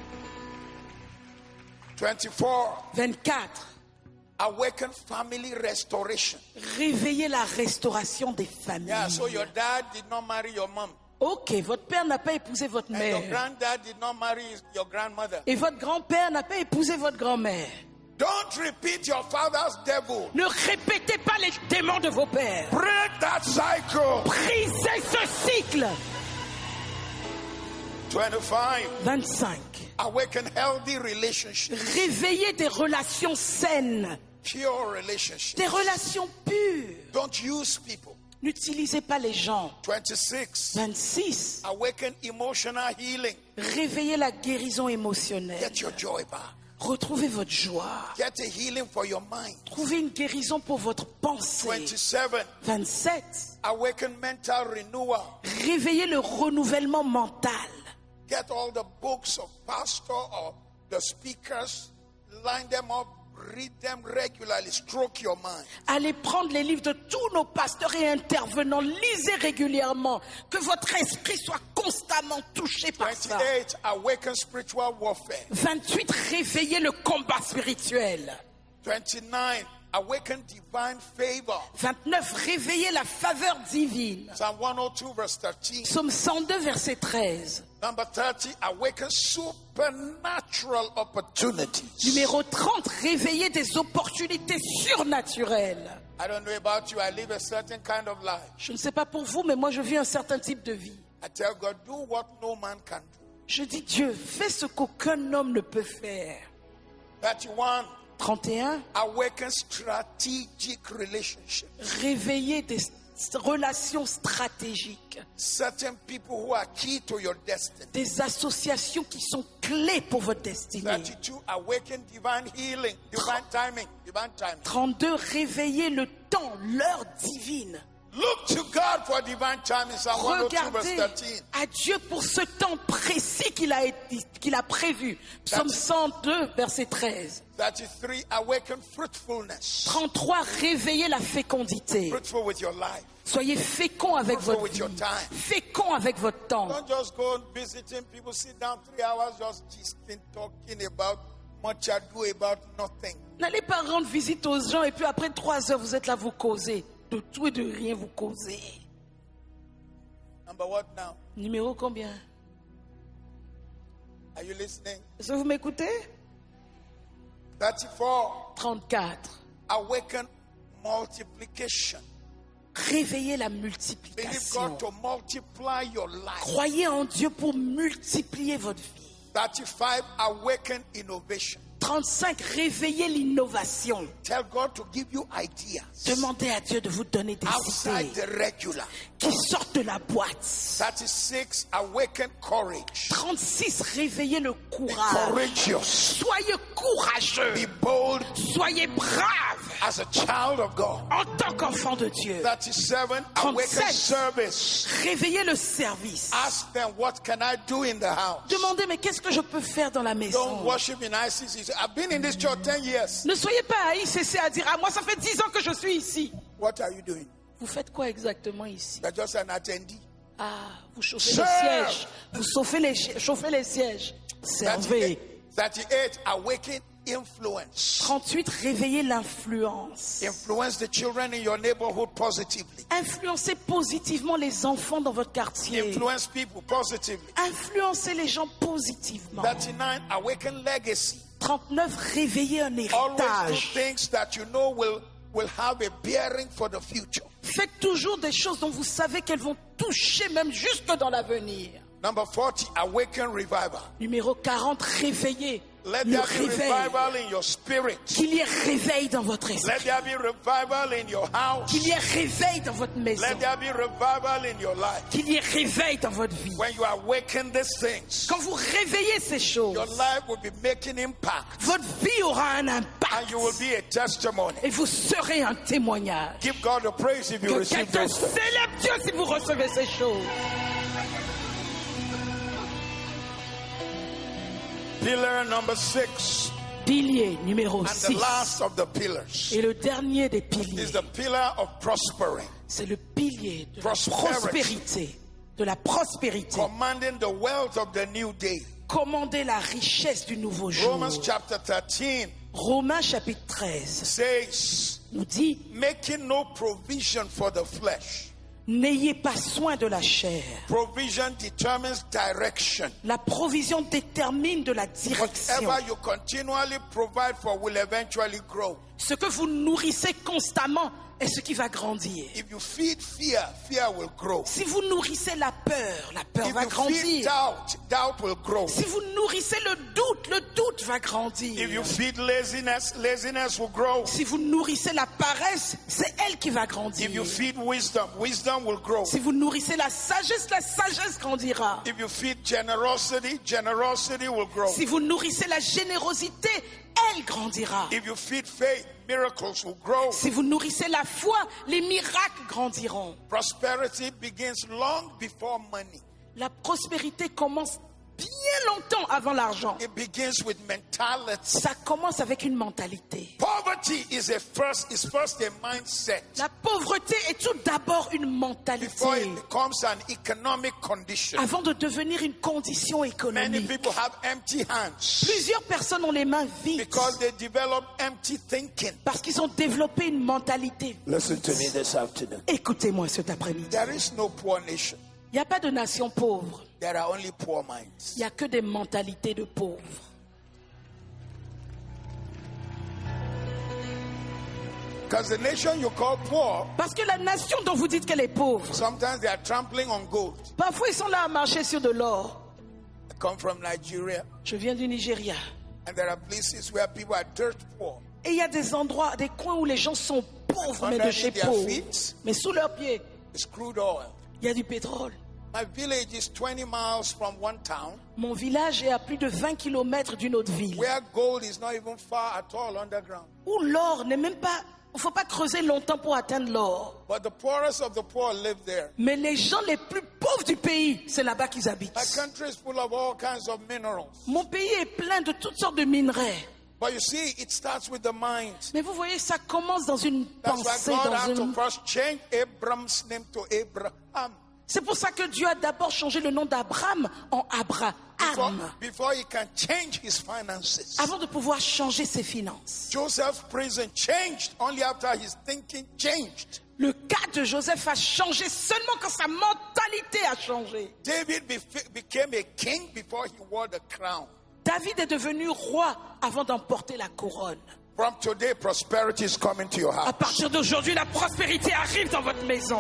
twenty-four, vingt-quatre. awaken family restoration. Réveiller la restauration des familles. Yeah, so your dad did not marry your mom. Ok, votre père n'a pas épousé votre And your mère. granddad did not marry your grandmother. Et votre grand-père n'a pas épousé votre grand-mère. Don't repeat your father's devil. Ne répétez pas les démons de vos pères. Break that cycle. Brisez ce cycle. twenty-five, vingt-cinq. awaken healthy relationships. Réveiller des relations saines. Pure relationships. Des relations pures. Don't use people. N'utilisez pas les gens. twenty-six, vingt-six. awaken emotional healing. Réveillez la guérison émotionnelle. Get your joy back. Retrouvez votre joie. Get a healing for your mind. Trouvez une guérison pour votre pensée. twenty-seven, vingt-sept. awaken mental renewal. Réveillez le renouvellement mental. Get all the books of pastor or the speakers, line them up, read them regularly, stroke your mind. Allez prendre les livres de tous nos pasteurs et intervenants. Lisez régulièrement. Que votre esprit soit constamment touché par ça. twenty-eight, awaken spiritual warfare. vingt-huit. Réveillez le combat spirituel. twenty-nine, awaken divine favor. vingt-neuf. Réveillez la faveur divine. Psalm one oh two verse thirteen. Psaume cent deux, verset treize. Number thirty, awaken supernatural opportunities. Numéro trente. Réveillez des opportunités surnaturelles. I don't know about you, I live a certain kind of life. Je ne sais pas pour vous, mais moi je vis un certain type de vie. I tell God, do what no man can do. Je dis, Dieu, fais ce qu'aucun homme ne peut faire. thirty-one, trente et un. awaken strategic relationships. Réveiller des relations stratégiques. Certain people who are key to your destiny. Des associations qui sont clés pour votre destinée. thirty-two, awaken divine healing, divine timing, divine timing. trente-deux. Réveiller le temps, l'heure divine. Look to God for divine timing, Psalm one oh two verse Regardez thirteen. à Dieu pour ce temps précis qu'il a, été- qu'il a prévu. Psaume cent deux, verset treize. thirty-three, awaken fruitfulness. trente-trois. Réveiller la fécondité. Fruitful with your life. Soyez fécond avec Fruitful votre with your vie. time. Fécond avec votre temps. Don't just go visiting people, sit down three hours just gisting, talking about much ado about nothing. N'allez pas rendre visite aux gens et puis après trois heures, vous êtes là, vous causez. De tout et de rien, vous causez. Number what now? Numéro combien? Are you listening? Est-ce que vous m'écoutez? thirty-four, trente-quatre. awaken multiplication. Réveillez la Believe multiplication. God to multiply your life. Croyez en Dieu pour multiplier votre vie. thirty-five, awaken innovation. trente-cinq. Réveillez l'innovation. Tell God to give you ideas Demandez à Dieu de vous donner des outside idées the regular. qui sortent de la boîte. thirty-six, awaken courage. trente-six. Réveillez le Be courage. courageous. Soyez courageux. Be bold Soyez brave as a child of God. en tant qu'enfant de Dieu. thirty-seven, awaken trente-sept. service. Réveillez le service. Ask them, what can I do in the house? Demandez, mais qu'est-ce que je peux faire dans la Don't maison? worship in I C C. I've been in this church ten years. Ne soyez pas à I C C à dire, ah moi ça fait dix ans que je suis ici. What are you doing? Vous faites quoi exactement ici? You're just an attendee. Ah, vous chauffez Serve. les sièges. Vous chauffez les, chi- chauffez les sièges. Servez. thirty-eight, awaken influence. trente-huit. Réveillez l'influence. Influence the children in your neighborhood positively. Influencez positivement les enfants dans votre quartier. Influence people positively. Influencez les gens positivement. thirty-nine, awaken legacy. trente-neuf. Réveillez un Always do héritage. things that you know will, will have a bearing for the future. Faites toujours des choses dont vous savez qu'elles vont toucher même jusque dans l'avenir. Number forty, awaken revival. Numéro quarante. Réveillez Let le there be réveil. revival in your spirit. Qu'il y ait réveil dans votre esprit. Let there be revival in your house. Qu'il y ait réveil dans votre maison. Let there be revival in your life. Qu'il y ait réveil dans votre vie. When you awaken these things, Quand vous réveillez ces choses, your life will be making impact. votre vie aura un impact. And you will be a testimony. Et vous serez un témoignage. Give God the praise if you Que receive quelqu'un those things. célèbre Dieu si vous recevez ces choses. Pillar number six. Pilier numéro And the six. last of the pillars Et le dernier des is piliers, the pillar of prospering. c'est le pilier de la Prosperity. prospérité. De la prospérité. Commanding the wealth of the new day. Commander la richesse du nouveau jour. Romans chapter thirteen Romains chapitre treize says, nous dit, making no provision for the flesh. n'ayez pas soin de la chair. Provision determines direction. La provision détermine de la direction. Whatever you continually provide for will eventually grow. Ce que vous nourrissez constamment est ce qui va grandir. If you feed fear, fear will grow. Si vous nourrissez la peur, la peur If va you feed grandir. doubt, doubt will grow. Si vous nourrissez le doute, le doute va grandir. If you feed laziness, laziness will grow. Si vous nourrissez la paresse, c'est elle qui va grandir. If you feed wisdom, wisdom will grow. Si vous nourrissez la sagesse, la sagesse grandira. If you feed generosity, generosity will grow. Si vous nourrissez la générosité, elle grandira. If you feed faith, miracles will grow. Si vous nourrissez la foi, les miracles grandiront. Prosperity begins long before money. La prospérité commence bien longtemps avant l'argent. It begins with mentality. Ça commence avec une mentalité. Poverty is a first is first a mindset La pauvreté est tout d'abord une before mentalité it becomes an economic condition. avant de devenir une condition Many économique. people have empty hands Plusieurs personnes ont les mains vides because they develop empty thinking. parce qu'ils ont développé une mentalité. Listen to me this afternoon. Écoutez-moi cet après-midi. There is no poor nation. Il n'y a pas de nation pauvre. There are only poor minds. Il n'y a que des mentalités de pauvres. Because the nation you call poor, Parce que la nation dont vous dites qu'elle est pauvre, sometimes they are trampling on gold. parfois ils sont là à marcher sur de l'or. I come from Nigeria, Je viens du Nigeria. and there are places where people are dirt poor. Et il y a des endroits, des coins où les gens sont pauvres, mais de chez Underneath their pauvres. feet. Mais sous leurs pieds, It's crude oil. il y a du pétrole. My village is twenty miles from one town Mon village est à plus de vingt kilomètres d'une autre ville, where gold is not even far at all underground. où l'or n'est même pas... Il ne faut pas creuser longtemps pour atteindre l'or. But the poorest of the poor live there. Mais les gens les plus pauvres du pays, c'est là-bas qu'ils habitent. My country is full of all kinds of minerals. Mon pays est plein de toutes sortes de minerais. But you see, it starts with the mind. Mais vous voyez, ça commence dans une That's why pensée, God dans had to une... first change Abram's name to Abraham. C'est pour ça que Dieu a d'abord changé le nom d'Abraham en Before, Abraham, before he can change his finances. avant de pouvoir changer ses finances. Joseph's prison changed only after his thinking changed. Le cas de Joseph a changé seulement quand sa mentalité a changé. David be- became a king before he wore the crown. David est devenu roi avant d'emporter la couronne. From today, prosperity is coming to your À house. partir d'aujourd'hui, la prospérité arrive dans votre maison.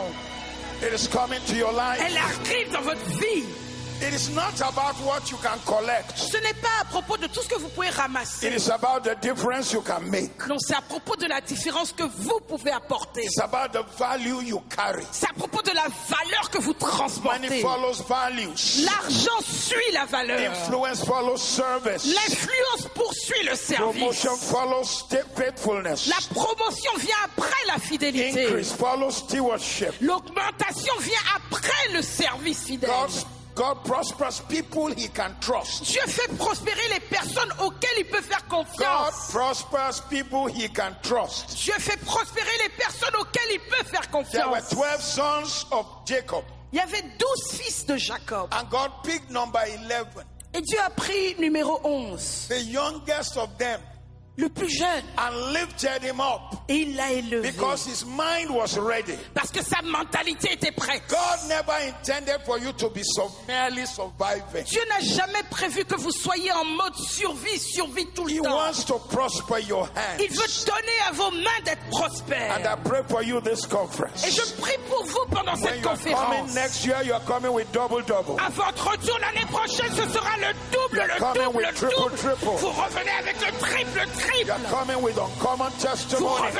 It is coming to your life. Elle arrive dans votre vie. It is not about what you can collect. Ce n'est pas à propos de tout ce que vous pouvez It ramasser. is about the difference you can make. Non, c'est à propos de la différence que vous pouvez apporter. It's about the value you carry. C'est à propos de la valeur que vous Money transportez. follows values. L'argent suit la valeur. Influence follows service. L'influence poursuit le service. Promotion follows sta- faithfulness. La promotion vient après la fidélité. Increase follows stewardship. L'augmentation vient après le service fidèle. God's, God prospers people he can trust. Dieu fait prospérer les personnes auxquelles il peut faire God confiance. prospers people he can trust. Dieu fait prospérer les personnes auxquelles il peut faire There were confiance. twelve sons of Jacob, Il y avait douze fils de Jacob. and God picked number eleven, Et Dieu a pris numéro onze, the youngest of them, le plus jeune, and lifted him up et il l'a élevé. because his mind was ready. Parce que sa mentalité était prête. God never intended for you to be so merely surviving. Dieu n'a jamais prévu que vous soyez en mode survie, survie tout He le temps. wants to prosper your Il veut hands. donner à vos mains d'être And prospères. I pray for you this conference. Et je prie pour vous pendant When cette you are coming conférence. next year, you are coming with double double. À votre retour l'année prochaine, ce sera le double, le coming double, with le triple, double. triple. Vous revenez avec le triple, You triple. are coming with uncommon Vous testimony. revenez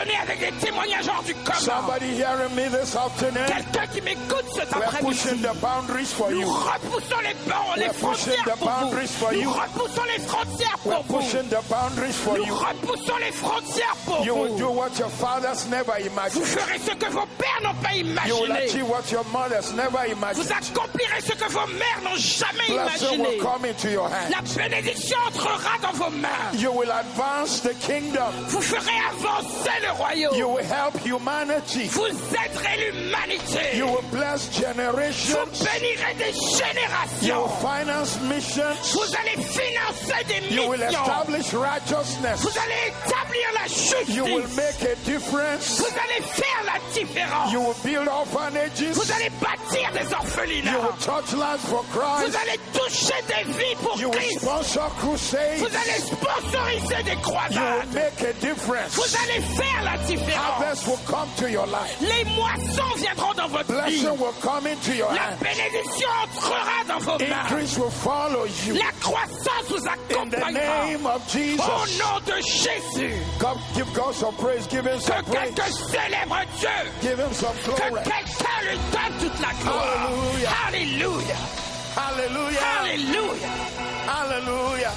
venez avec des témoignages hors du commun. Somebody hearing me this afternoon. Quelqu'un qui m'écoute cet We're après-midi. pushing the boundaries for Nous you. repoussons les, ban- les We're pushing frontières the pour vous. boundaries for Nous you. repoussons les frontières We're pour vous. pushing the boundaries for Nous you. repoussons les frontières pour You will do vous. what your fathers never Vous imagined. ferez ce que vos pères n'ont pas You will imaginé. achieve what your mothers never Vous imagined. accomplirez ce que vos mères n'ont jamais Blessing imaginé. will come into your hand. La bénédiction entrera dans vos mains. You will advance the kingdom. Vous ferez avancer le royaume. You will help humanity. Vous aiderez l'humanité. You will bless Vous generations. bénirez des You générations. will finance missions. Vous allez financer des You will missions. establish righteousness. Vous allez établir la You will justice. make a difference. Vous allez faire la différence. You will build orphanages. Vous allez bâtir des You orphelinats. will touch lives for Vous Christ. allez toucher des vies pour You will Christ. sponsor crusades. Vous allez sponsoriser des You will croisades. make a difference. Vous allez faire la différence. Harvest will come to your life. Les moissons viendront dans votre vie. Blessing will come into your La hand. bénédiction entrera dans vos mains. Increase will follow you. La croissance vous In the accompagnera. name of Au Jesus. nom de Jésus. God, give God some praise. Give him Que some praise. quelqu'un célèbre Dieu. Give him some Que glory. quelqu'un lui donne toute la gloire. Hallelujah. Alléluia. Hallelujah. Alléluia. Hallelujah.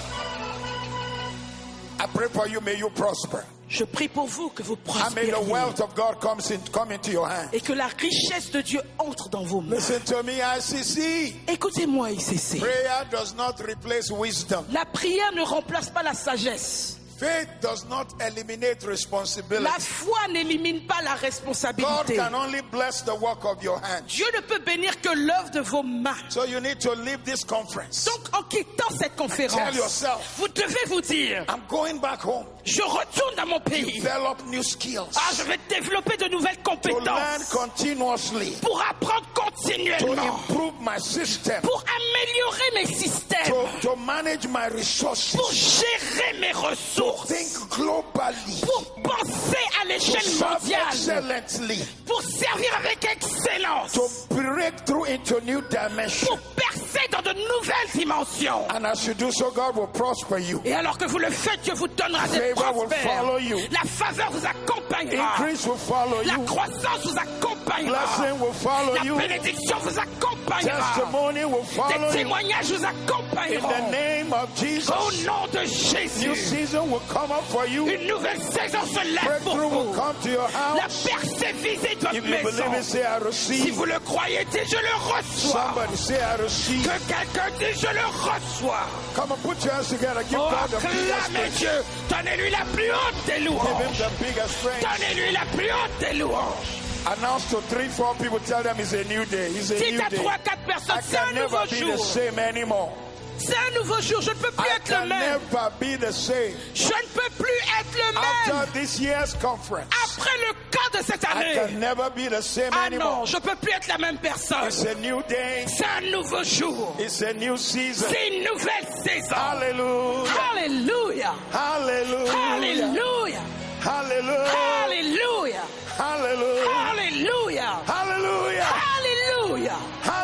I pray for you. May you prosper. Je prie pour vous que vous And may the prospériez wealth of God comes in, come into your hand. et que la richesse de Dieu entre dans vos mains. Listen to me, I C C. Écoutez-moi, I C C. Prayer does not replace wisdom. La prière ne remplace pas la sagesse. Faith does not eliminate responsibility. La foi n'élimine pas la God responsabilité. can only bless the work of your hands. Dieu ne peut bénir que l'œuvre de vos mains. So you need to leave this conference. Donc, en quittant cette Tell conférence, yourself, vous devez vous dire, I'm going back home. je retourne dans mon pays. Develop new skills. Ah, je vais développer de nouvelles To learn compétences continuously. pour apprendre To continuellement, improve my system. pour améliorer mes systèmes, To, to manage my resources. pour gérer mes ressources, Think globally. pour penser à To l'échelle serve mondiale, excellently. pour servir avec excellence, To break through into new dimensions. pour percer dans de nouvelles dimensions. And as you do so, God will prosper you. Et alors que vous le faites, Dieu vous donnera des Favor will prospères. follow you. La faveur vous accompagnera. Increase will follow La you. croissance vous accompagnera. Blessing will follow La you. bénédiction vous accompagnera. Testimony will follow Des you. témoignages vous In accompagneront. the name of Au Jesus. nom de New Jésus, season will come up for you. une nouvelle saison se lève pour Breakthrough will vous. come to your La house. percée visite votre If you believe it, maison. say I Si receive. vous le croyez, dites je le reçois. Somebody say I receive. Que quelqu'un dise je le reçois. Come on, put your hands together. Give Oh, God the biggest acclamez praise. Dieu. Donnez-lui la plus haute des Give him louanges. the biggest praise. Donnez-lui la plus haute des louanges. Announce to three, four people. Tell them it's a new day. It's a Dites new à day. trois, quatre personnes, I c'est un can nouveau never be the jour. same anymore. C'est un nouveau jour. Je ne peux plus I être le can même. never be the same. Je ne peux plus être le même. After this year's conference, Après le cas de cette I année. can never be the same Ah non, anymore. je ne peux plus être la même personne. It's a new day. C'est un nouveau jour. It's a new season. C'est une nouvelle saison. Hallelujah. Alléluia. Hallelujah. Alléluia. Hallelujah. Alléluia. Hallelujah. Alléluia. Hallelujah. Alléluia.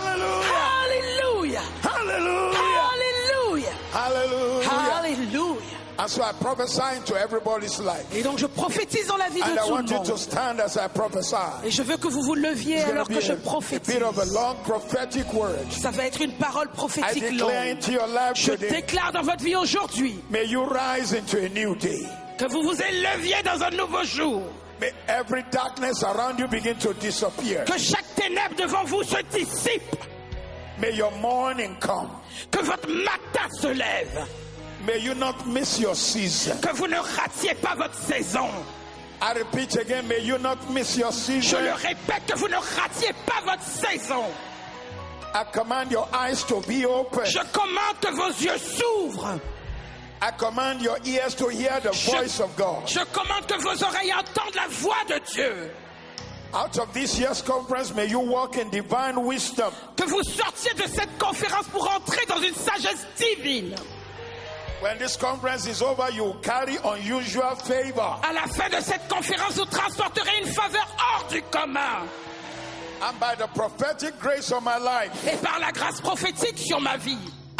Hallelujah. Alléluia. Hallelujah. Alléluia. Hallelujah. Alléluia. And so I prophesy into everybody's life. Et donc je prophétise dans la vie de And I tout le want you to monde. stand as I prophesy. Et je veux que vous vous leviez It's going alors to que be je a, a prophétise. bit of a long prophetic word. Ça va être une parole I prophétique declare longue. into your life Je today. déclare dans votre vie aujourd'hui May you rise into a new day. que vous vous éleviez dans un nouveau jour. May every darkness around you begin to disappear. Que chaque ténèbre devant vous se dissipe. May your morning come. Que votre matin se lève. May you not miss your season. Que vous ne ratiez pas votre saison. I repeat again, may you not miss your Je season. le répète, que vous ne ratiez pas votre saison. I command your eyes to be open. Je commande que vos yeux s'ouvrent. I command your ears to hear the voice of God. Je commande que vos oreilles entendent la voix de Dieu. Out of this year's conference, may you walk in divine wisdom. Que vous sortiez de cette conférence pour entrer dans une sagesse divine. When this conference is over, you will carry unusual favor. À la fin de cette conférence, vous transporterez une faveur hors du commun. And by the prophetic grace of my life, Et par la grâce prophétique sur ma vie,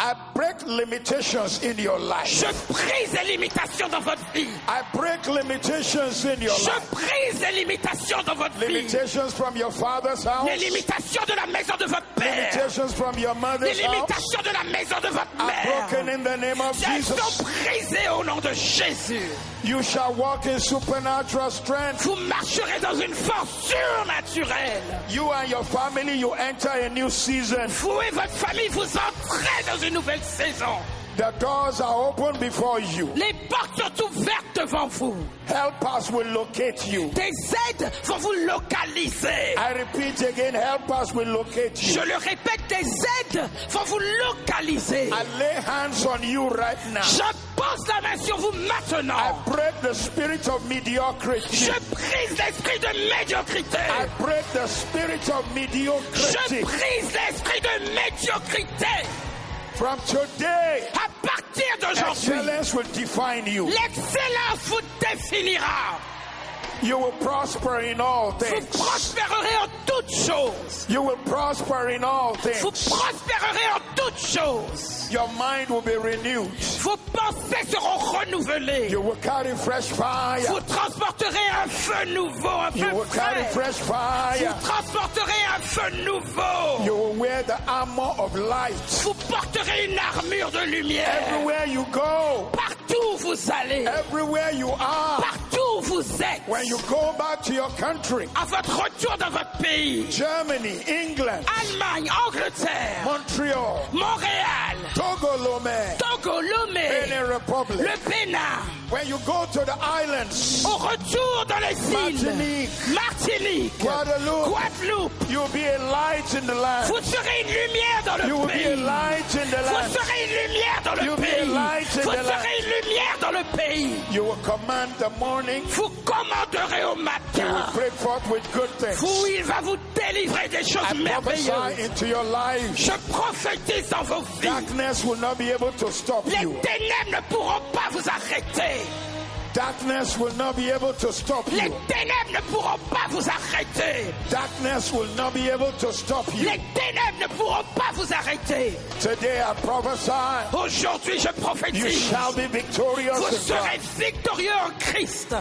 I break limitations in your life. Je brise les limitations dans votre vie. I break limitations in your Je life. brise les limitations dans votre vie. Limitations from your father's house. Les limitations de la maison de votre père. Limitations from your Les mother's house. limitations de la maison de votre Are mère. broken in the name of Elles Jesus. sont brisées au nom de Jésus. You shall walk in supernatural strength. Vous marcherez dans une force surnaturelle. You and your family, you enter a new season. Vous et votre famille, vous entrez dans une nouvelle saison. The doors are open before you. Les portes sont ouvertes devant vous. Helpers will locate you. Des aides vont vous localiser. I repeat again, helpers will locate Je you. le répète, des aides vont vous localiser. I lay hands on you right now. Je pose la main sur vous I maintenant. break the spirit of mediocrity. Je brise l'esprit de médiocrité. I break the spirit of Je mediocrity. brise l'esprit de médiocrité. From today, À partir d'aujourd'hui, excellence will define you. l'excellence vous définira. You will prosper in all Vous things. prospérerez en toutes choses. You will prosper in all Vous things. prospérerez en toutes choses. Your mind will be renewed. Vos pensées seront renouvelées. You will carry fresh fire. Vous transporterez un feu nouveau, un You feu will carry frais. fresh fire. Vous transporterez un feu nouveau. You will wear the armor of light. Vous porterez une armure de lumière. Everywhere you go, Partout où vous allez, everywhere you are, partout où vous êtes, when you go back to your country, à votre retour dans votre pays, Germany, England, Allemagne, Angleterre, Montreal, Montréal, Togo, Lomé, Togo, Lomé, Benin Republic, le Bénin, when you go to the islands, au retour dans les îles, Martinique, Martinique, Guadeloupe, Guadeloupe, you'll be a light in the land. vous serez une lumière dans You le will be a pays. light in the Vous land. serez une lumière dans le You'll be a pays. light in Vous the land. serez une lumière dans le pays. You will command the morning. Vous commanderez au You will matin. break forth with good things. Vous, il va vous délivrer des choses I prophesy merveilleuses. into your life. Je prophétise dans vos vies. Darkness will not be able to stop Les you. ténèbres ne pourront pas vous arrêter. Darkness will not be able to stop Les you. ténèbres ne pourront pas vous arrêter. Darkness will not be able to stop you. Les ténèbres ne pourront pas vous arrêter. Today I prophesy Aujourd'hui, je you prophétise. shall be victorious Vous in serez God. victorieux en Christ.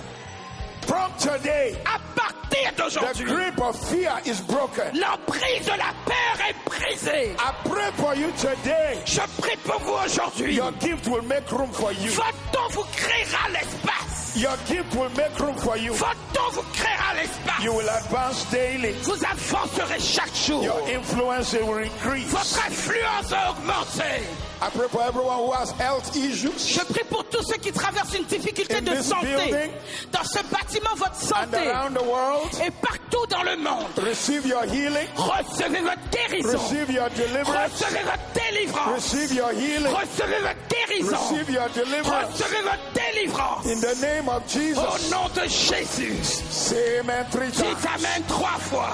From today, À partir the d'aujourd'hui, grip of fear is broken. l'emprise de la peur est brisée. I pray for you today. Je prie pour vous aujourd'hui. Your gift will make room for you. Votre don vous créera l'espace. Your gift will make room for you. Votre don vous créera l'espace. You will advance daily. Vous avancerez chaque jour. Your influence will increase. Votre influence va augmenter. I pray for everyone who has health issues Je prie pour tous ceux qui traversent une difficulté In de this santé. building Dans ce bâtiment, votre and santé. around the world. Et partout dans le monde. Receive your healing. Recevez votre guérison. Receive your deliverance. Recevez votre délivrance. Receive your healing. Recevez votre guérison. Receive your deliverance. Recevez votre délivrance. In the name of Au Jesus. nom de Jésus. Say amen three Dites times. Amen trois fois.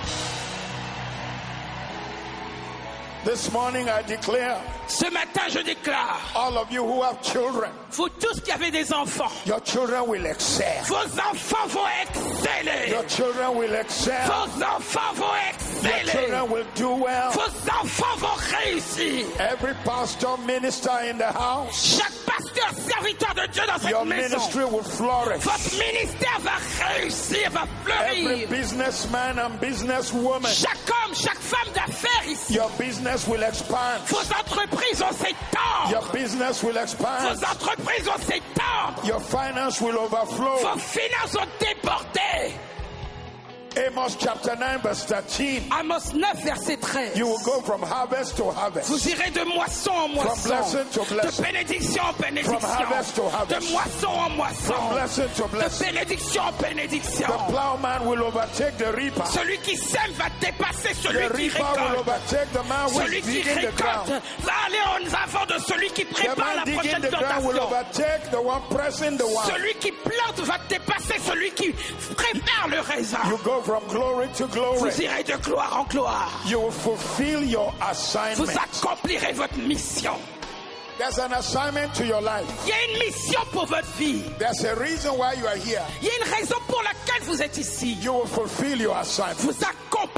This morning I declare, Ce matin, je déclare, all of you who have children, vous tous qui avez des enfants, your children will excel. vos enfants vont exceller. Your children will excel. Vos enfants vont Your exceller. children will do well. Vos enfants vont réussir. Every pastor, minister in the house, Chaque pasteur, serviteur de Dieu dans cette your maison, ministry will flourish. votre ministère va réussir, va Every fleurir. businessman and businesswoman, Chaque homme, chaque femme d'affaires ici, your business will expand. vos entreprises vont s'étendre. Your business will Vos expand. entreprises vont s'étendre. Your finance will overflow. Vos finances vont déborder. Amos chapter nine verse thirteen. Amos neuf, verset treize. You will go from harvest to harvest. Vous irez de moisson en moisson, blessing to blessing. de bénédiction en bénédiction, From harvest to harvest. de moisson en moisson, From blessing to de blessing. bénédiction en bénédiction. The plowman will overtake the reaper. Celui qui sème va dépasser celui The qui reaper will récolte. overtake the man who Celui is qui digging the récolte ground. va aller en avant de celui qui The prépare man la digging prochaine the ground will plantation. overtake the one pressing the one. Celui qui plante va dépasser celui qui prépare le raisin. You go from glory to glory. Vous irez de gloire en gloire. You will fulfill your Vous assignment. accomplirez votre mission. There's an assignment to your life. Il y a une mission pour votre vie. There's a reason why you are here. Il y a une raison pour laquelle vous êtes ici. You will fulfill your assignment. Vous accomplirez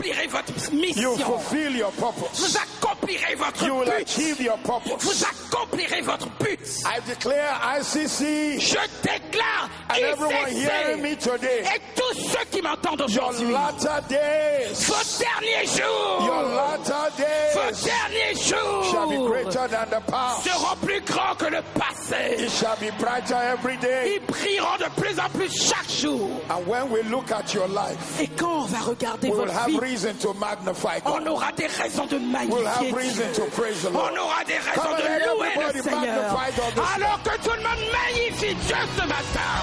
accomplirez votre You mission. fulfill your purpose. Vous accomplirez votre You will but. achieve your purpose. Vous accomplirez votre but. I declare I C C Je déclare and everyone hearing me I C C today, et tous ceux qui m'entendent your aujourd'hui, latter days, vos derniers jours, your latter vos days derniers shall be jours greater than the past. seront plus grands que le passé. It shall be brighter every day. Ils brilleront de plus en plus chaque jour. And when we look at your life, Et quand on va regarder we will votre have vie, reason to magnify on God. aura des raisons de We'll have magnifier reason Dieu. to praise the Lord. On aura des raisons Come on, de let louer everybody le Seigneur. magnify God this Alors que tout le monde magnifie Dieu ce matin.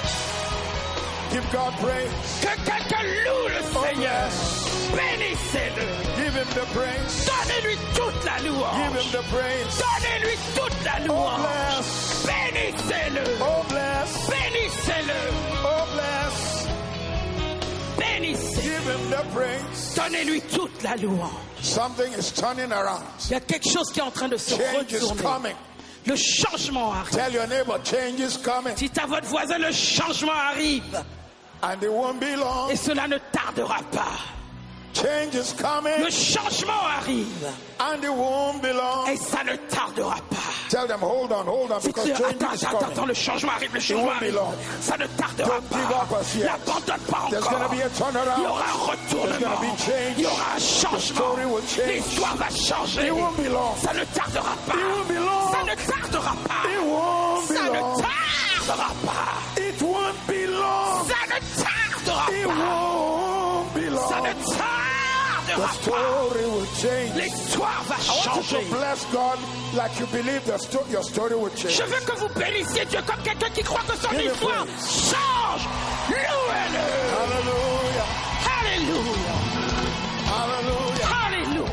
Give God praise. Que quelqu'un loue le Seigneur. Bénissez-le. Give him the praise. Donnez-lui toute la Give louange. him the praise. Donnez-lui toute la Oh louange. bless. Bénissez-le. Oh bless. Bénissez-le. Oh bless. Bénissez. Give him the praise. Donnez-lui toute la louange. Something is turning around. Il y a quelque chose qui est en train de se Change is retourner. coming. Le changement arrive. Tell your neighbor, change is coming. Dites à votre voisin, le changement arrive. And it won't be long. Et cela ne tardera pas. Change is coming. Le changement arrive. And it won't be long. Et ça ne tardera pas. Tell them, hold on, hold on, because Dites-le, change attends, is attends, attends, coming. le changement arrive, le changement won't be arrive. long. Ça ne tardera Don't give up pas. as yet. N'abandonne pas There's encore. going to be a turnaround. Il y aura un There's retournement. gonna be change. Il y aura un The changement. story will change. L'histoire va changer. It won't be long. Ça ne tardera pas. It won't be long. Ça ne tardera pas. It won't be Ça ne long. tardera pas. It won't be long. Ça ne tardera It pas. won't be long. Ça ne The tardera pas. story will change. L'histoire va I want you changer. to bless God like you believe the sto- your story will change. Je veux que vous bénissiez Dieu comme quelqu'un qui croit que son Give him histoire praise. change. Louez-le. Hallelujah. Alléluia. Hallelujah. Alléluia.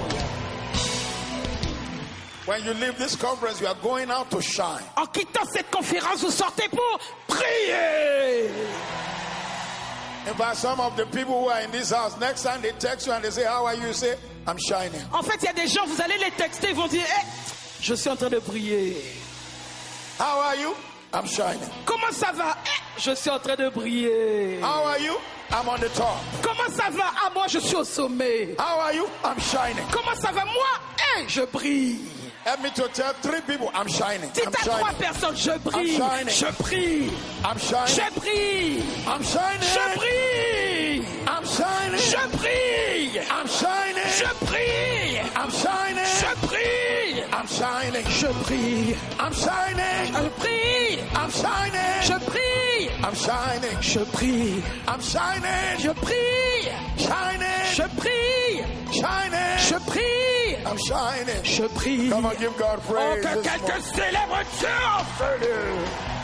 When you leave this conference, you are going out to shine. En quittant cette conférence, vous sortez pour prier. In fact, some of the people who are in this house, next time they text you and they say, how are you? You say, I'm shining. En fait, il y a des gens, vous allez les texter, ils vont dire, hey, je suis en train de prier. How are you? I'm shining. Comment ça va? Eh, je suis en train de prier. How are you? I'm on the top. Comment ça va? Ah, moi, je suis au sommet. How are you? I'm shining. Comment ça va? Moi, eh, je brille. Help me to tell three people, I'm shining. Dites I'm à trois shining. personnes, je brille. I'm shining. Je brille. I'm shining. Je brille. I'm shining. Je brille. I'm shining. Je brille. I'm shining. Je brille. I'm shining. Je brille. I'm shining. Je brille. I'm shining. Je brille. I'm shining. Je brille. I'm shining. Je brille. I'm shining. Je brille. Shining. Je brille. Shining. Je brille. I'm shining. Je brille. Come on, give God Oh, praise. que this quelqu'un morning. célèbre Dieu en feu.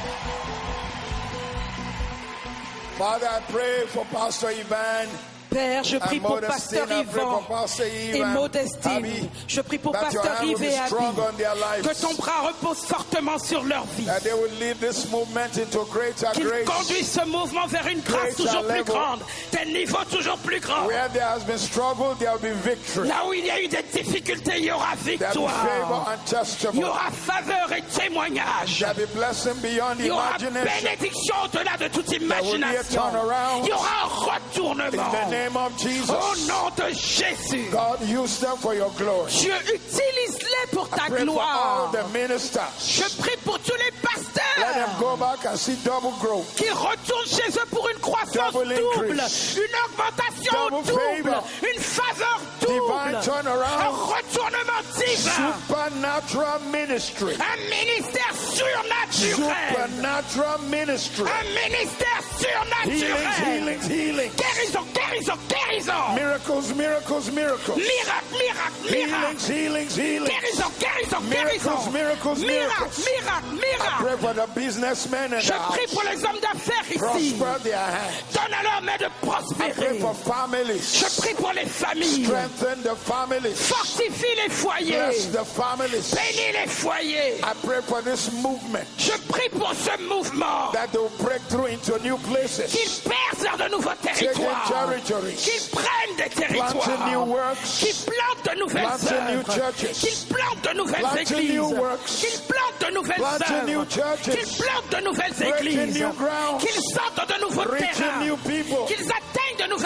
Father, I pray for Pastor Ivan. Père, je prie And pour Modestine, Pasteur I pray Yvan for Pastor Yves et and Modestine. Abby, Je prie pour that your Pasteur hand will Yves be et Abby. strong on their lives. Que ton bras repose fortement sur leur vie. That they will lead this movement into greater Qu'ils grace. conduisent ce mouvement vers une grâce Greater toujours plus level. grande, des niveaux toujours plus grands. Where there has been struggle, there will be victory. Là où il y a eu des difficultés, il y aura There will be favor victoire. and Il y testimony. aura faveur et témoignage. There will be blessing beyond Il y aura imagination. bénédiction au-delà de toute There will be a imagination. turnaround. Il y aura un In retournement. the name of Jesus. Au nom de Jésus. God, use them for your glory. Dieu, utilise-les pour ta I pray for all gloire. the ministers. Je prie pour tous les Let them pasteurs go back and see double growth. qui retournent chez eux pour une croissance Double double, increase. une augmentation Double double, favor. une faveur Divine double, un turnaround. retournement divin, Supernatural ministry. un ministère surnaturel, Supernatural ministry. un ministère Healings, surnaturel. healings, healings. Guérison, guérison, guérison. Miracles, miracles, miracles. Miracle, miracle, miracle. Healings, healings, healings. Guérison, guérison, guérison. Miracles, miracles, Miracle, miracle, miracle. Pray for the businessmen and Je the prie house. pour les hommes d'affaires ici. Prosper their hands. Donne à leur main de I pray prospérer. for families. Je prie pour les familles. Strengthen the families. Fortifie les foyers. Bless the families. Bénis les foyers. I pray for this movement Je prie pour ce mouvement. that they will break through into new places. Qu'ils percent vers de nouveaux Taking territoires. territories. Qu'ils prennent des Planting new territoires. works. Qu'ils plantent de nouvelles Planting new œuvres. churches. Qu'ils plantent de nouvelles Planting églises. new works. Qu'ils plantent de nouvelles Planting new œuvres. churches. Qu'ils plantent de nouvelles Breaking églises. new ground. Qu'ils sortent de nouveaux Reaching terrains. new people. Qu'ils atteignent de nouvelles Entering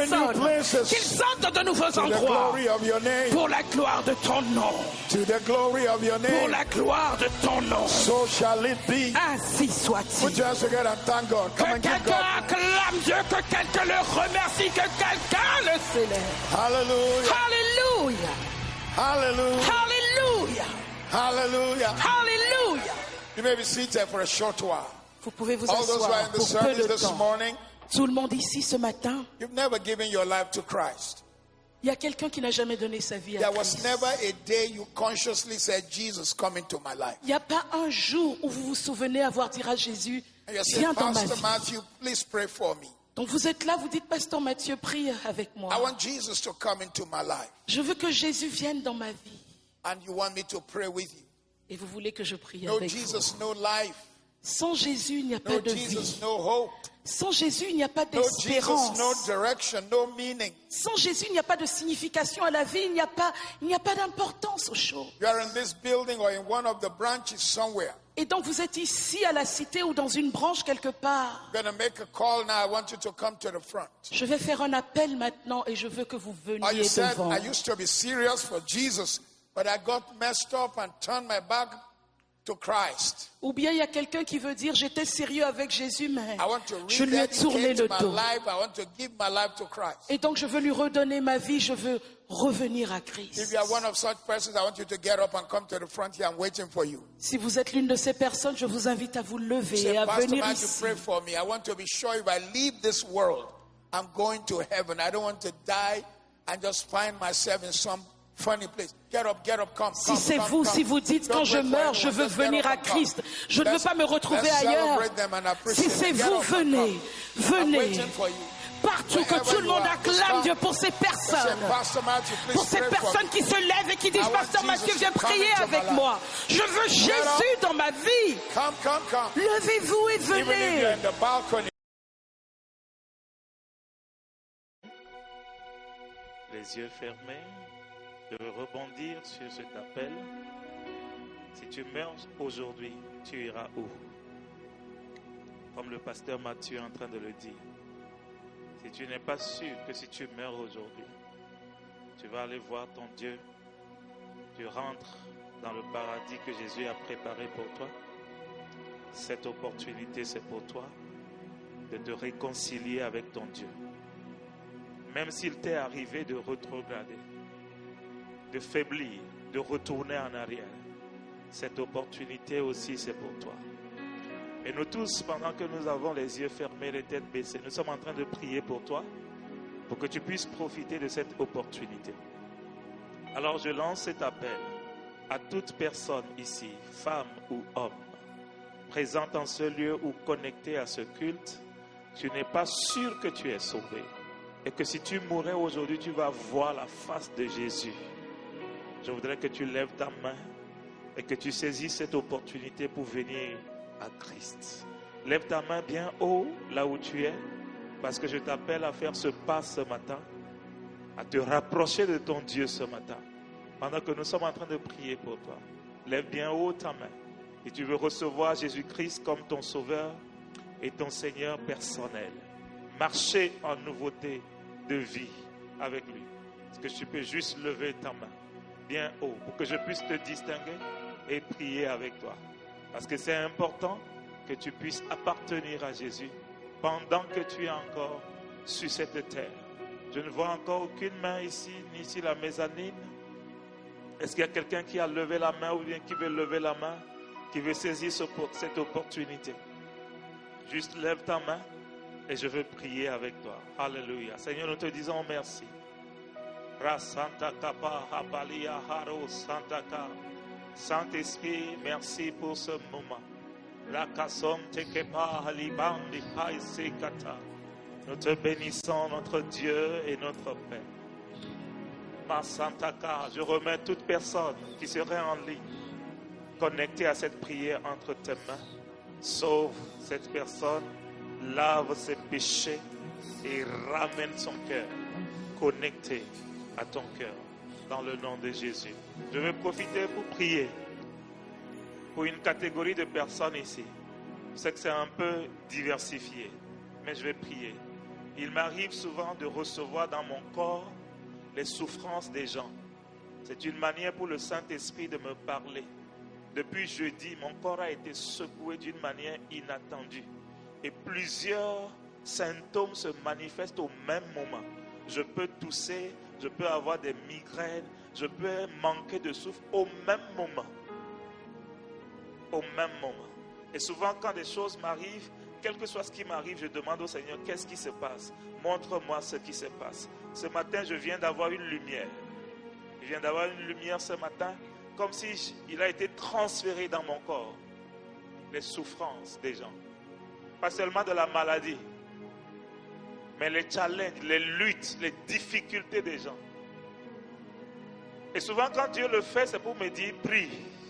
personnes, places. qu'ils sentent de nouveaux To the endroits glory of your name. pour la gloire de ton nom. To the glory of your Pour name. la gloire de ton nom. So shall it be. Ainsi soit-il. Put your hands together and thank God. Come Que and give quelqu'un God. acclame Dieu, que quelqu'un le remercie, que quelqu'un le célèbre. Hallelujah. Alléluia. Hallelujah. Alléluia. Hallelujah. Alléluia. You may be seated for a short while. Vous pouvez vous All those who are asseoir in the pour peu service de this temps. morning, Tout le monde ici ce matin, you've never given your life to Christ. il y a quelqu'un qui n'a jamais donné sa vie à There was Christ. never a day you consciously said, Jesus, come into my life. Il n'y a pas un jour où vous vous souvenez avoir dit à Jésus, And you say, viens dans ma Pastor vie. Matthew, please pray for me. Donc vous êtes là, vous dites, Pasteur Mathieu, prie avec moi. I want Jesus to come into my life. Je veux que Jésus vienne dans ma vie. And you want me to pray with you. Et vous voulez que je prie No avec Jesus, vous. no life. Sans Jésus, il n'y a pas No de Jesus, vie. no hope. Sans Jésus, il n'y a pas No Jesus, d'espérance. no direction, no meaning. Sans Jésus, il n'y a pas de signification à la vie, il n'y a pas, il n'y a pas d'importance aux choses. You are in this building or in one of the branches somewhere. Et donc vous êtes ici à la cité ou dans une branche quelque part. I'm going to make a call now. I want you to come to the front. Je vais faire un appel maintenant et je veux que vous Or you veniez said, devant. I used to be serious for Jesus, but I got messed up and turned my back to Christ. Ou bien il y a quelqu'un qui veut dire j'étais sérieux avec Jésus mais I want to je lui ai tourné rededicate le my dos. life. I want to give my life to Christ. Et donc je veux lui redonner ma vie, je veux revenir à Christ. If you are one of such persons, I want you to get up and come to the front here. I'm waiting for you. Si vous êtes l'une de ces personnes, je vous invite à vous lever Say, et à Pastor venir Matthew, ici. pray for me. I want to be sure if I leave this world, I'm going to heaven. I don't want to die and just find myself in some funny place. Get up, get up, come, Si come, c'est come, vous, come. si vous dites Don't quand je wait for meurs, je anyone. veux Just get venir up à and come. Christ, je ne veux Let's- pas me retrouver let's ailleurs. celebrate them and appreciate Si c'est them. Get vous, up and venez, come. I'm venez. waiting for you. Partout, que Wherever tout le you monde are, acclame come. Dieu pour ces Say, personnes. Pastor Matthew, please Pour ces pray for personnes me. qui se lèvent et qui disent, I want Pasteur Jesus Mathieu, to viens come prier into my avec life. moi. Je veux Jésus dans ma vie. Come, come, come. Levez-vous et Even if you're venez. in the balcony. Les yeux fermés, je veux rebondir sur cet appel. Si tu meurs aujourd'hui, tu iras où? Comme le pasteur Mathieu est en train de le dire. Si tu n'es pas sûr que si tu meurs aujourd'hui, tu vas aller voir ton Dieu, tu rentres dans le paradis que Jésus a préparé pour toi, cette opportunité c'est pour toi de te réconcilier avec ton Dieu. Même s'il t'est arrivé de rétrograder, de faiblir, de retourner en arrière, cette opportunité aussi c'est pour toi. Et nous tous, pendant que nous avons les yeux fermés, les têtes baissées, nous sommes en train de prier pour toi, pour que tu puisses profiter de cette opportunité. Alors je lance cet appel à toute personne ici, femme ou homme, présente en ce lieu ou connectée à ce culte. Tu n'es pas sûr que tu es sauvé et que si tu mourais aujourd'hui, tu vas voir la face de Jésus. Je voudrais que tu lèves ta main et que tu saisisses cette opportunité pour venir à Christ. Lève ta main bien haut là où tu es, parce que je t'appelle à faire ce pas ce matin, à te rapprocher de ton Dieu ce matin, pendant que nous sommes en train de prier pour toi. Lève bien haut ta main et tu veux recevoir Jésus-Christ comme ton sauveur et ton Seigneur personnel. Marcher en nouveauté de vie avec lui. Est-ce que tu peux juste lever ta main bien haut pour que je puisse te distinguer et prier avec toi? Parce que c'est important que tu puisses appartenir à Jésus pendant que tu es encore sur cette terre. Je ne vois encore aucune main ici, ni ici la mezzanine. Est-ce qu'il y a quelqu'un qui a levé la main ou bien qui veut lever la main, qui veut saisir ce, cette opportunité? Juste lève ta main et je veux prier avec toi. Alléluia. Seigneur, nous te disons merci. Saint-Esprit, merci pour ce moment. Nous te bénissons, notre Dieu et notre Père. Ma Santaka, je remets toute personne qui serait en ligne, connectée à cette prière entre tes mains. Sauve cette personne, lave ses péchés et ramène son cœur connecté à ton cœur dans le nom de Jésus. Je vais profiter pour prier pour une catégorie de personnes ici. Je sais que c'est un peu diversifié, mais je vais prier. Il m'arrive souvent de recevoir dans mon corps les souffrances des gens. C'est une manière pour le Saint-Esprit de me parler. Depuis jeudi, mon corps a été secoué d'une manière inattendue. Et plusieurs symptômes se manifestent au même moment. Je peux tousser, je peux avoir des migraines, je peux manquer de souffle au même moment. Au même moment. Et souvent, quand des choses m'arrivent, quel que soit ce qui m'arrive, je demande au Seigneur, qu'est-ce qui se passe? Montre-moi ce qui se passe. Ce matin, je viens d'avoir une lumière. Je viens d'avoir une lumière ce matin, comme si il a été transféré dans mon corps. Les souffrances des gens. Pas seulement de la maladie, mais les challenges, les luttes, les difficultés des gens. Et souvent, quand Dieu le fait, c'est pour me dire, prie.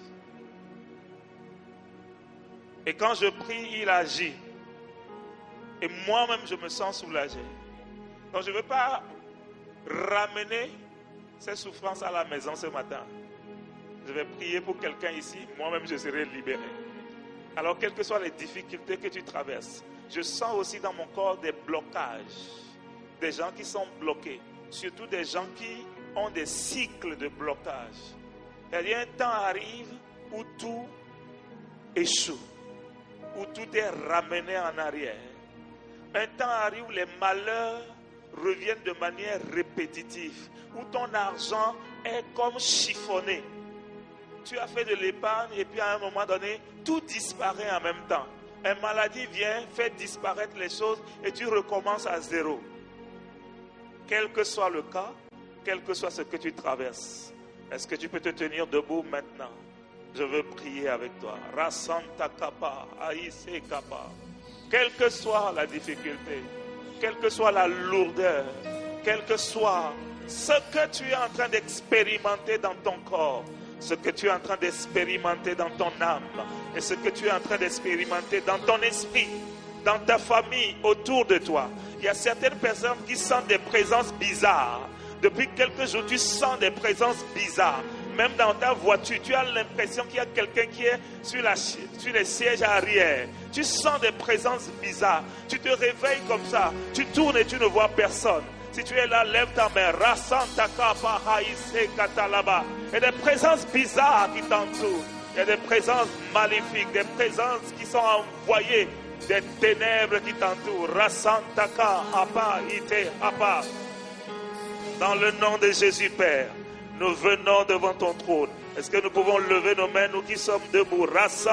Et quand je prie, il agit. Et moi-même, je me sens soulagé. Donc, je ne veux pas ramener ces souffrances à la maison ce matin. Je vais prier pour quelqu'un ici. Moi-même, je serai libéré. Alors, quelles que soient les difficultés que tu traverses, je sens aussi dans mon corps des blocages. Des gens qui sont bloqués. Surtout des gens qui ont des cycles de blocage. C'est-à-dire, un temps arrive où tout échoue. Où tout est ramené en arrière. Un temps arrive où les malheurs reviennent de manière répétitive, où ton argent est comme chiffonné. Tu as fait de l'épargne et puis à un moment donné, tout disparaît en même temps. Une maladie vient, fait disparaître les choses et tu recommences à zéro. Quel que soit le cas, quel que soit ce que tu traverses, est-ce que tu peux te tenir debout maintenant? Je veux prier avec toi. Rasanta kapa, aïse kapa. Quelle que soit la difficulté, quelle que soit la lourdeur, quel que soit ce que tu es en train d'expérimenter dans ton corps, ce que tu es en train d'expérimenter dans ton âme, et ce que tu es en train d'expérimenter dans ton esprit, dans ta famille, autour de toi. Il y a certaines personnes qui sentent des présences bizarres. Depuis quelques jours, tu sens des présences bizarres. Même dans ta voiture, tu as l'impression qu'il y a quelqu'un qui est sur, la, sur les sièges arrière. Tu sens des présences bizarres. Tu te réveilles comme ça. Tu tournes et tu ne vois personne. Si tu es là, lève ta main. Il y a des présences bizarres qui t'entourent. Il y a des présences maléfiques, des présences qui sont envoyées, des ténèbres qui t'entourent. Dans le nom de Jésus, Père, nous venons devant ton trône. Est-ce que nous pouvons lever nos mains, nous qui sommes debout?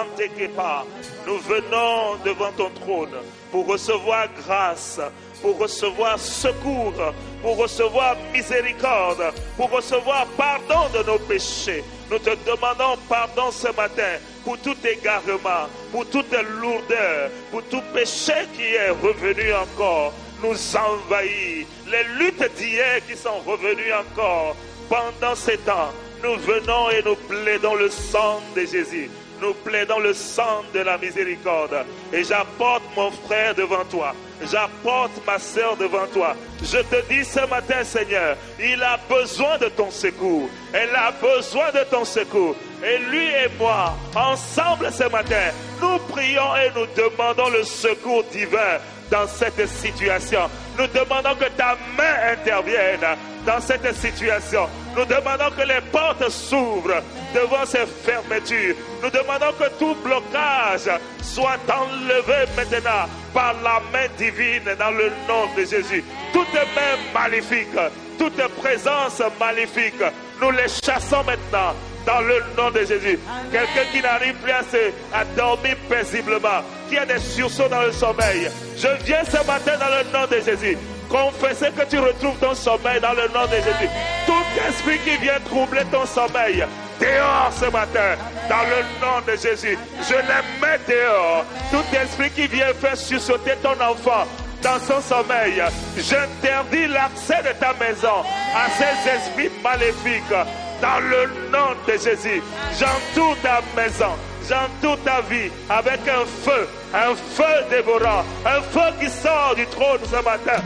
Nous venons devant ton trône pour recevoir grâce, pour recevoir secours, pour recevoir miséricorde, pour recevoir pardon de nos péchés. Nous te demandons pardon ce matin pour tout égarement, pour toute lourdeur, pour tout péché qui est revenu encore, nous envahit. Les luttes d'hier qui sont revenues encore. Pendant ces temps, nous venons et nous plaidons le sang de Jésus. Nous plaidons le sang de la miséricorde. Et j'apporte mon frère devant toi. J'apporte ma sœur devant toi. Je te dis ce matin, Seigneur, il a besoin de ton secours. Elle a besoin de ton secours. Et lui et moi, ensemble ce matin, nous prions et nous demandons le secours divin dans cette situation. Nous demandons que ta main intervienne dans cette situation. Nous demandons que les portes s'ouvrent devant ces fermetures. Nous demandons que tout blocage soit enlevé maintenant par la main divine dans le nom de Jésus. Toute main maléfique, toute présence maléfique, nous les chassons maintenant dans le nom de Jésus. Quelqu'un qui n'arrive plus à, se, à dormir paisiblement, qui a des sursauts dans le sommeil, je viens ce matin dans le nom de Jésus confesser que tu retrouves ton sommeil dans le nom de Jésus. Tout esprit qui vient troubler ton sommeil, dehors ce matin, dans le nom de Jésus. Je les mets dehors. Tout esprit qui vient faire sursauter ton enfant dans son sommeil, j'interdis l'accès de ta maison à ces esprits maléfiques. Dans le nom de Jésus, j'entoure ta maison, j'entoure ta vie avec un feu, un feu dévorant, un feu qui sort du trône ce matin.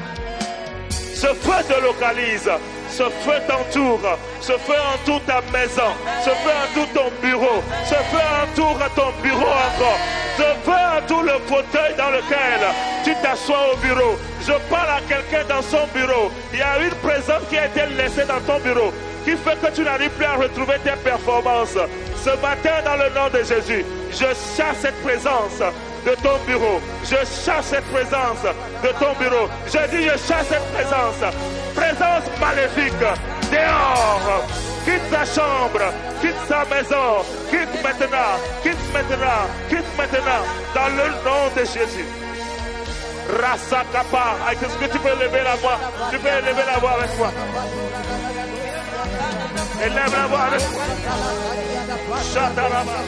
Ce feu te localise, ce feu t'entoure, ce feu entoure ta maison, ce feu entoure ton bureau, ce feu entoure ton bureau encore, ce feu entoure le fauteuil dans lequel Tu t'assois au bureau. Je parle à quelqu'un dans son bureau. Il y a une présence qui a été laissée dans ton bureau qui fait que tu n'arrives plus à retrouver tes performances. Ce matin, dans le nom de Jésus, je chasse cette présence de ton bureau. Je chasse cette présence de ton bureau. Je dis, je chasse cette présence. Présence maléfique. Dehors. Quitte sa chambre. Quitte sa maison. Quitte maintenant. Quitte maintenant. Quitte maintenant. Dans le nom de Jésus. Rasa Kappa. Est-ce que tu peux lever la voix? Tu peux lever la voix avec moi. Élève la voix avec moi. Shatarama.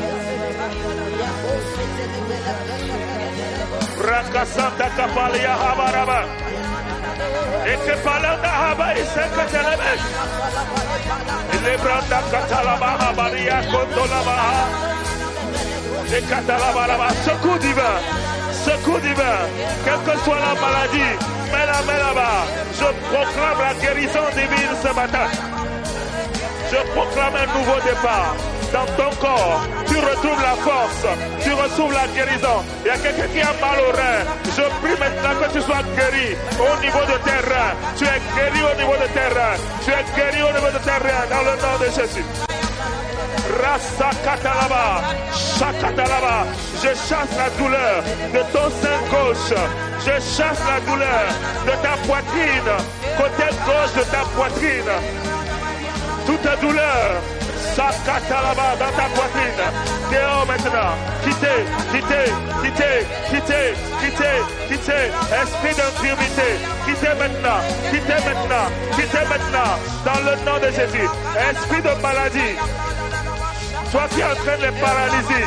Rakasanta Kapalia Habaraba. Et que Palanda Haba et Sekatelebe. Les Branda Katalaba Habaria Kondolaba. Et Katalaba. Secours divin. Secours divin. Quelle que soit la maladie, mets-la, mets là-bas. Je proclame la guérison divine ce matin. Je proclame un nouveau départ dans ton corps. Tu retrouves la force. Tu retrouves la guérison. Il y a quelqu'un qui a mal au rein. Je prie maintenant que tu sois guéri au niveau de tes reins. Tu es guéri au niveau de tes reins. Tu es guéri au niveau de tes reins dans le nom de Jésus. Rasa Katalaba, Shakatalaba. Je chasse la douleur de ton sein gauche. Je chasse la douleur de ta poitrine. Côté gauche de ta poitrine. Toute douleur, Shakatalaba dans ta poitrine. Dehors maintenant. Quittez, quittez, quittez, quittez, quittez, quittez. Esprit d'infirmité. Quittez maintenant. Quittez maintenant. Quittez maintenant. Dans le nom de Jésus. Esprit de maladie. Toi qui es en train de les paralyser.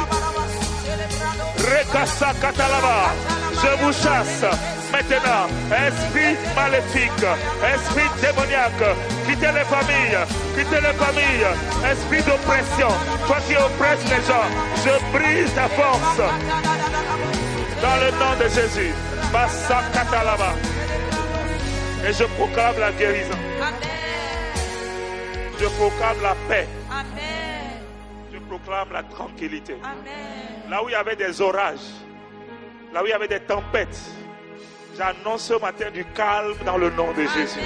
Rekasa Katalaba. Je vous chasse maintenant. Esprit maléfique. Esprit démoniaque. Quittez les familles. Quittez les familles. Esprit d'oppression. Toi qui oppresses les gens. Je brise ta force. Dans le nom de Jésus. Bassa Katalaba. Et je proclame la guérison. Je proclame la paix. Je proclame la tranquillité. Amen. Là où il y avait des orages, là où il y avait des tempêtes, j'annonce ce matin du calme dans le nom de Amen. Jésus.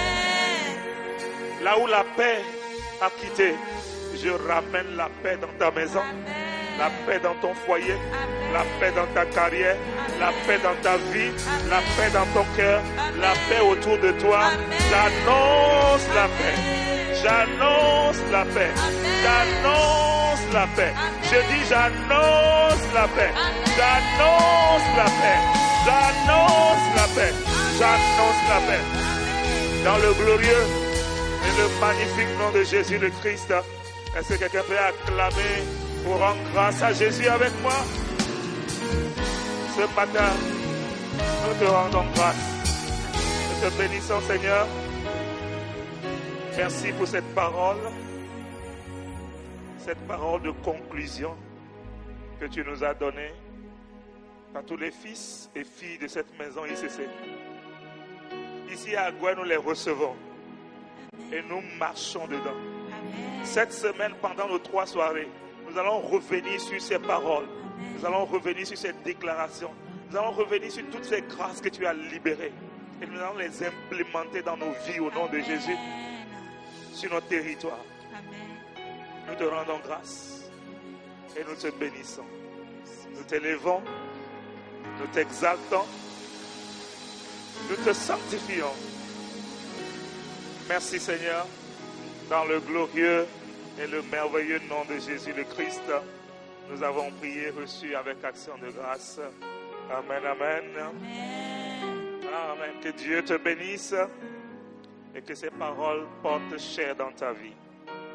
Là où la paix a quitté, je ramène la paix dans ta maison, Amen. La paix dans ton foyer, Amen. La paix dans ta carrière, Amen. La paix dans ta vie, Amen. La paix dans ton cœur, Amen. La paix autour de toi. Amen. J'annonce la paix. J'annonce la paix. Amen. J'annonce la paix. Amen. Je dis j'annonce la paix. Amen. J'annonce la paix. J'annonce la paix. Amen. J'annonce la paix. Amen. Dans le glorieux et le magnifique nom de Jésus le Christ, est-ce que quelqu'un peut acclamer pour rendre grâce à Jésus avec moi? Ce matin, nous te rendons grâce. Nous te bénissons, Seigneur. Merci pour cette parole, cette parole de conclusion que tu nous as donnée à tous les fils et filles de cette maison I C C. Ici à Agoué, nous les recevons et nous marchons dedans. Cette semaine, pendant nos trois soirées, nous allons revenir sur ces paroles, nous allons revenir sur cette déclaration, nous allons revenir sur toutes ces grâces que tu as libérées et nous allons les implémenter dans nos vies au nom de Jésus. Sur notre territoire. Amen. Nous te rendons grâce et nous te bénissons. Nous t'élevons, nous t'exaltons, nous te sanctifions. Merci Seigneur, dans le glorieux et le merveilleux nom de Jésus le Christ, nous avons prié, reçu avec action de grâce. Amen, amen. Amen. Amen. Que Dieu te bénisse. Et que ces paroles portent chair dans ta vie.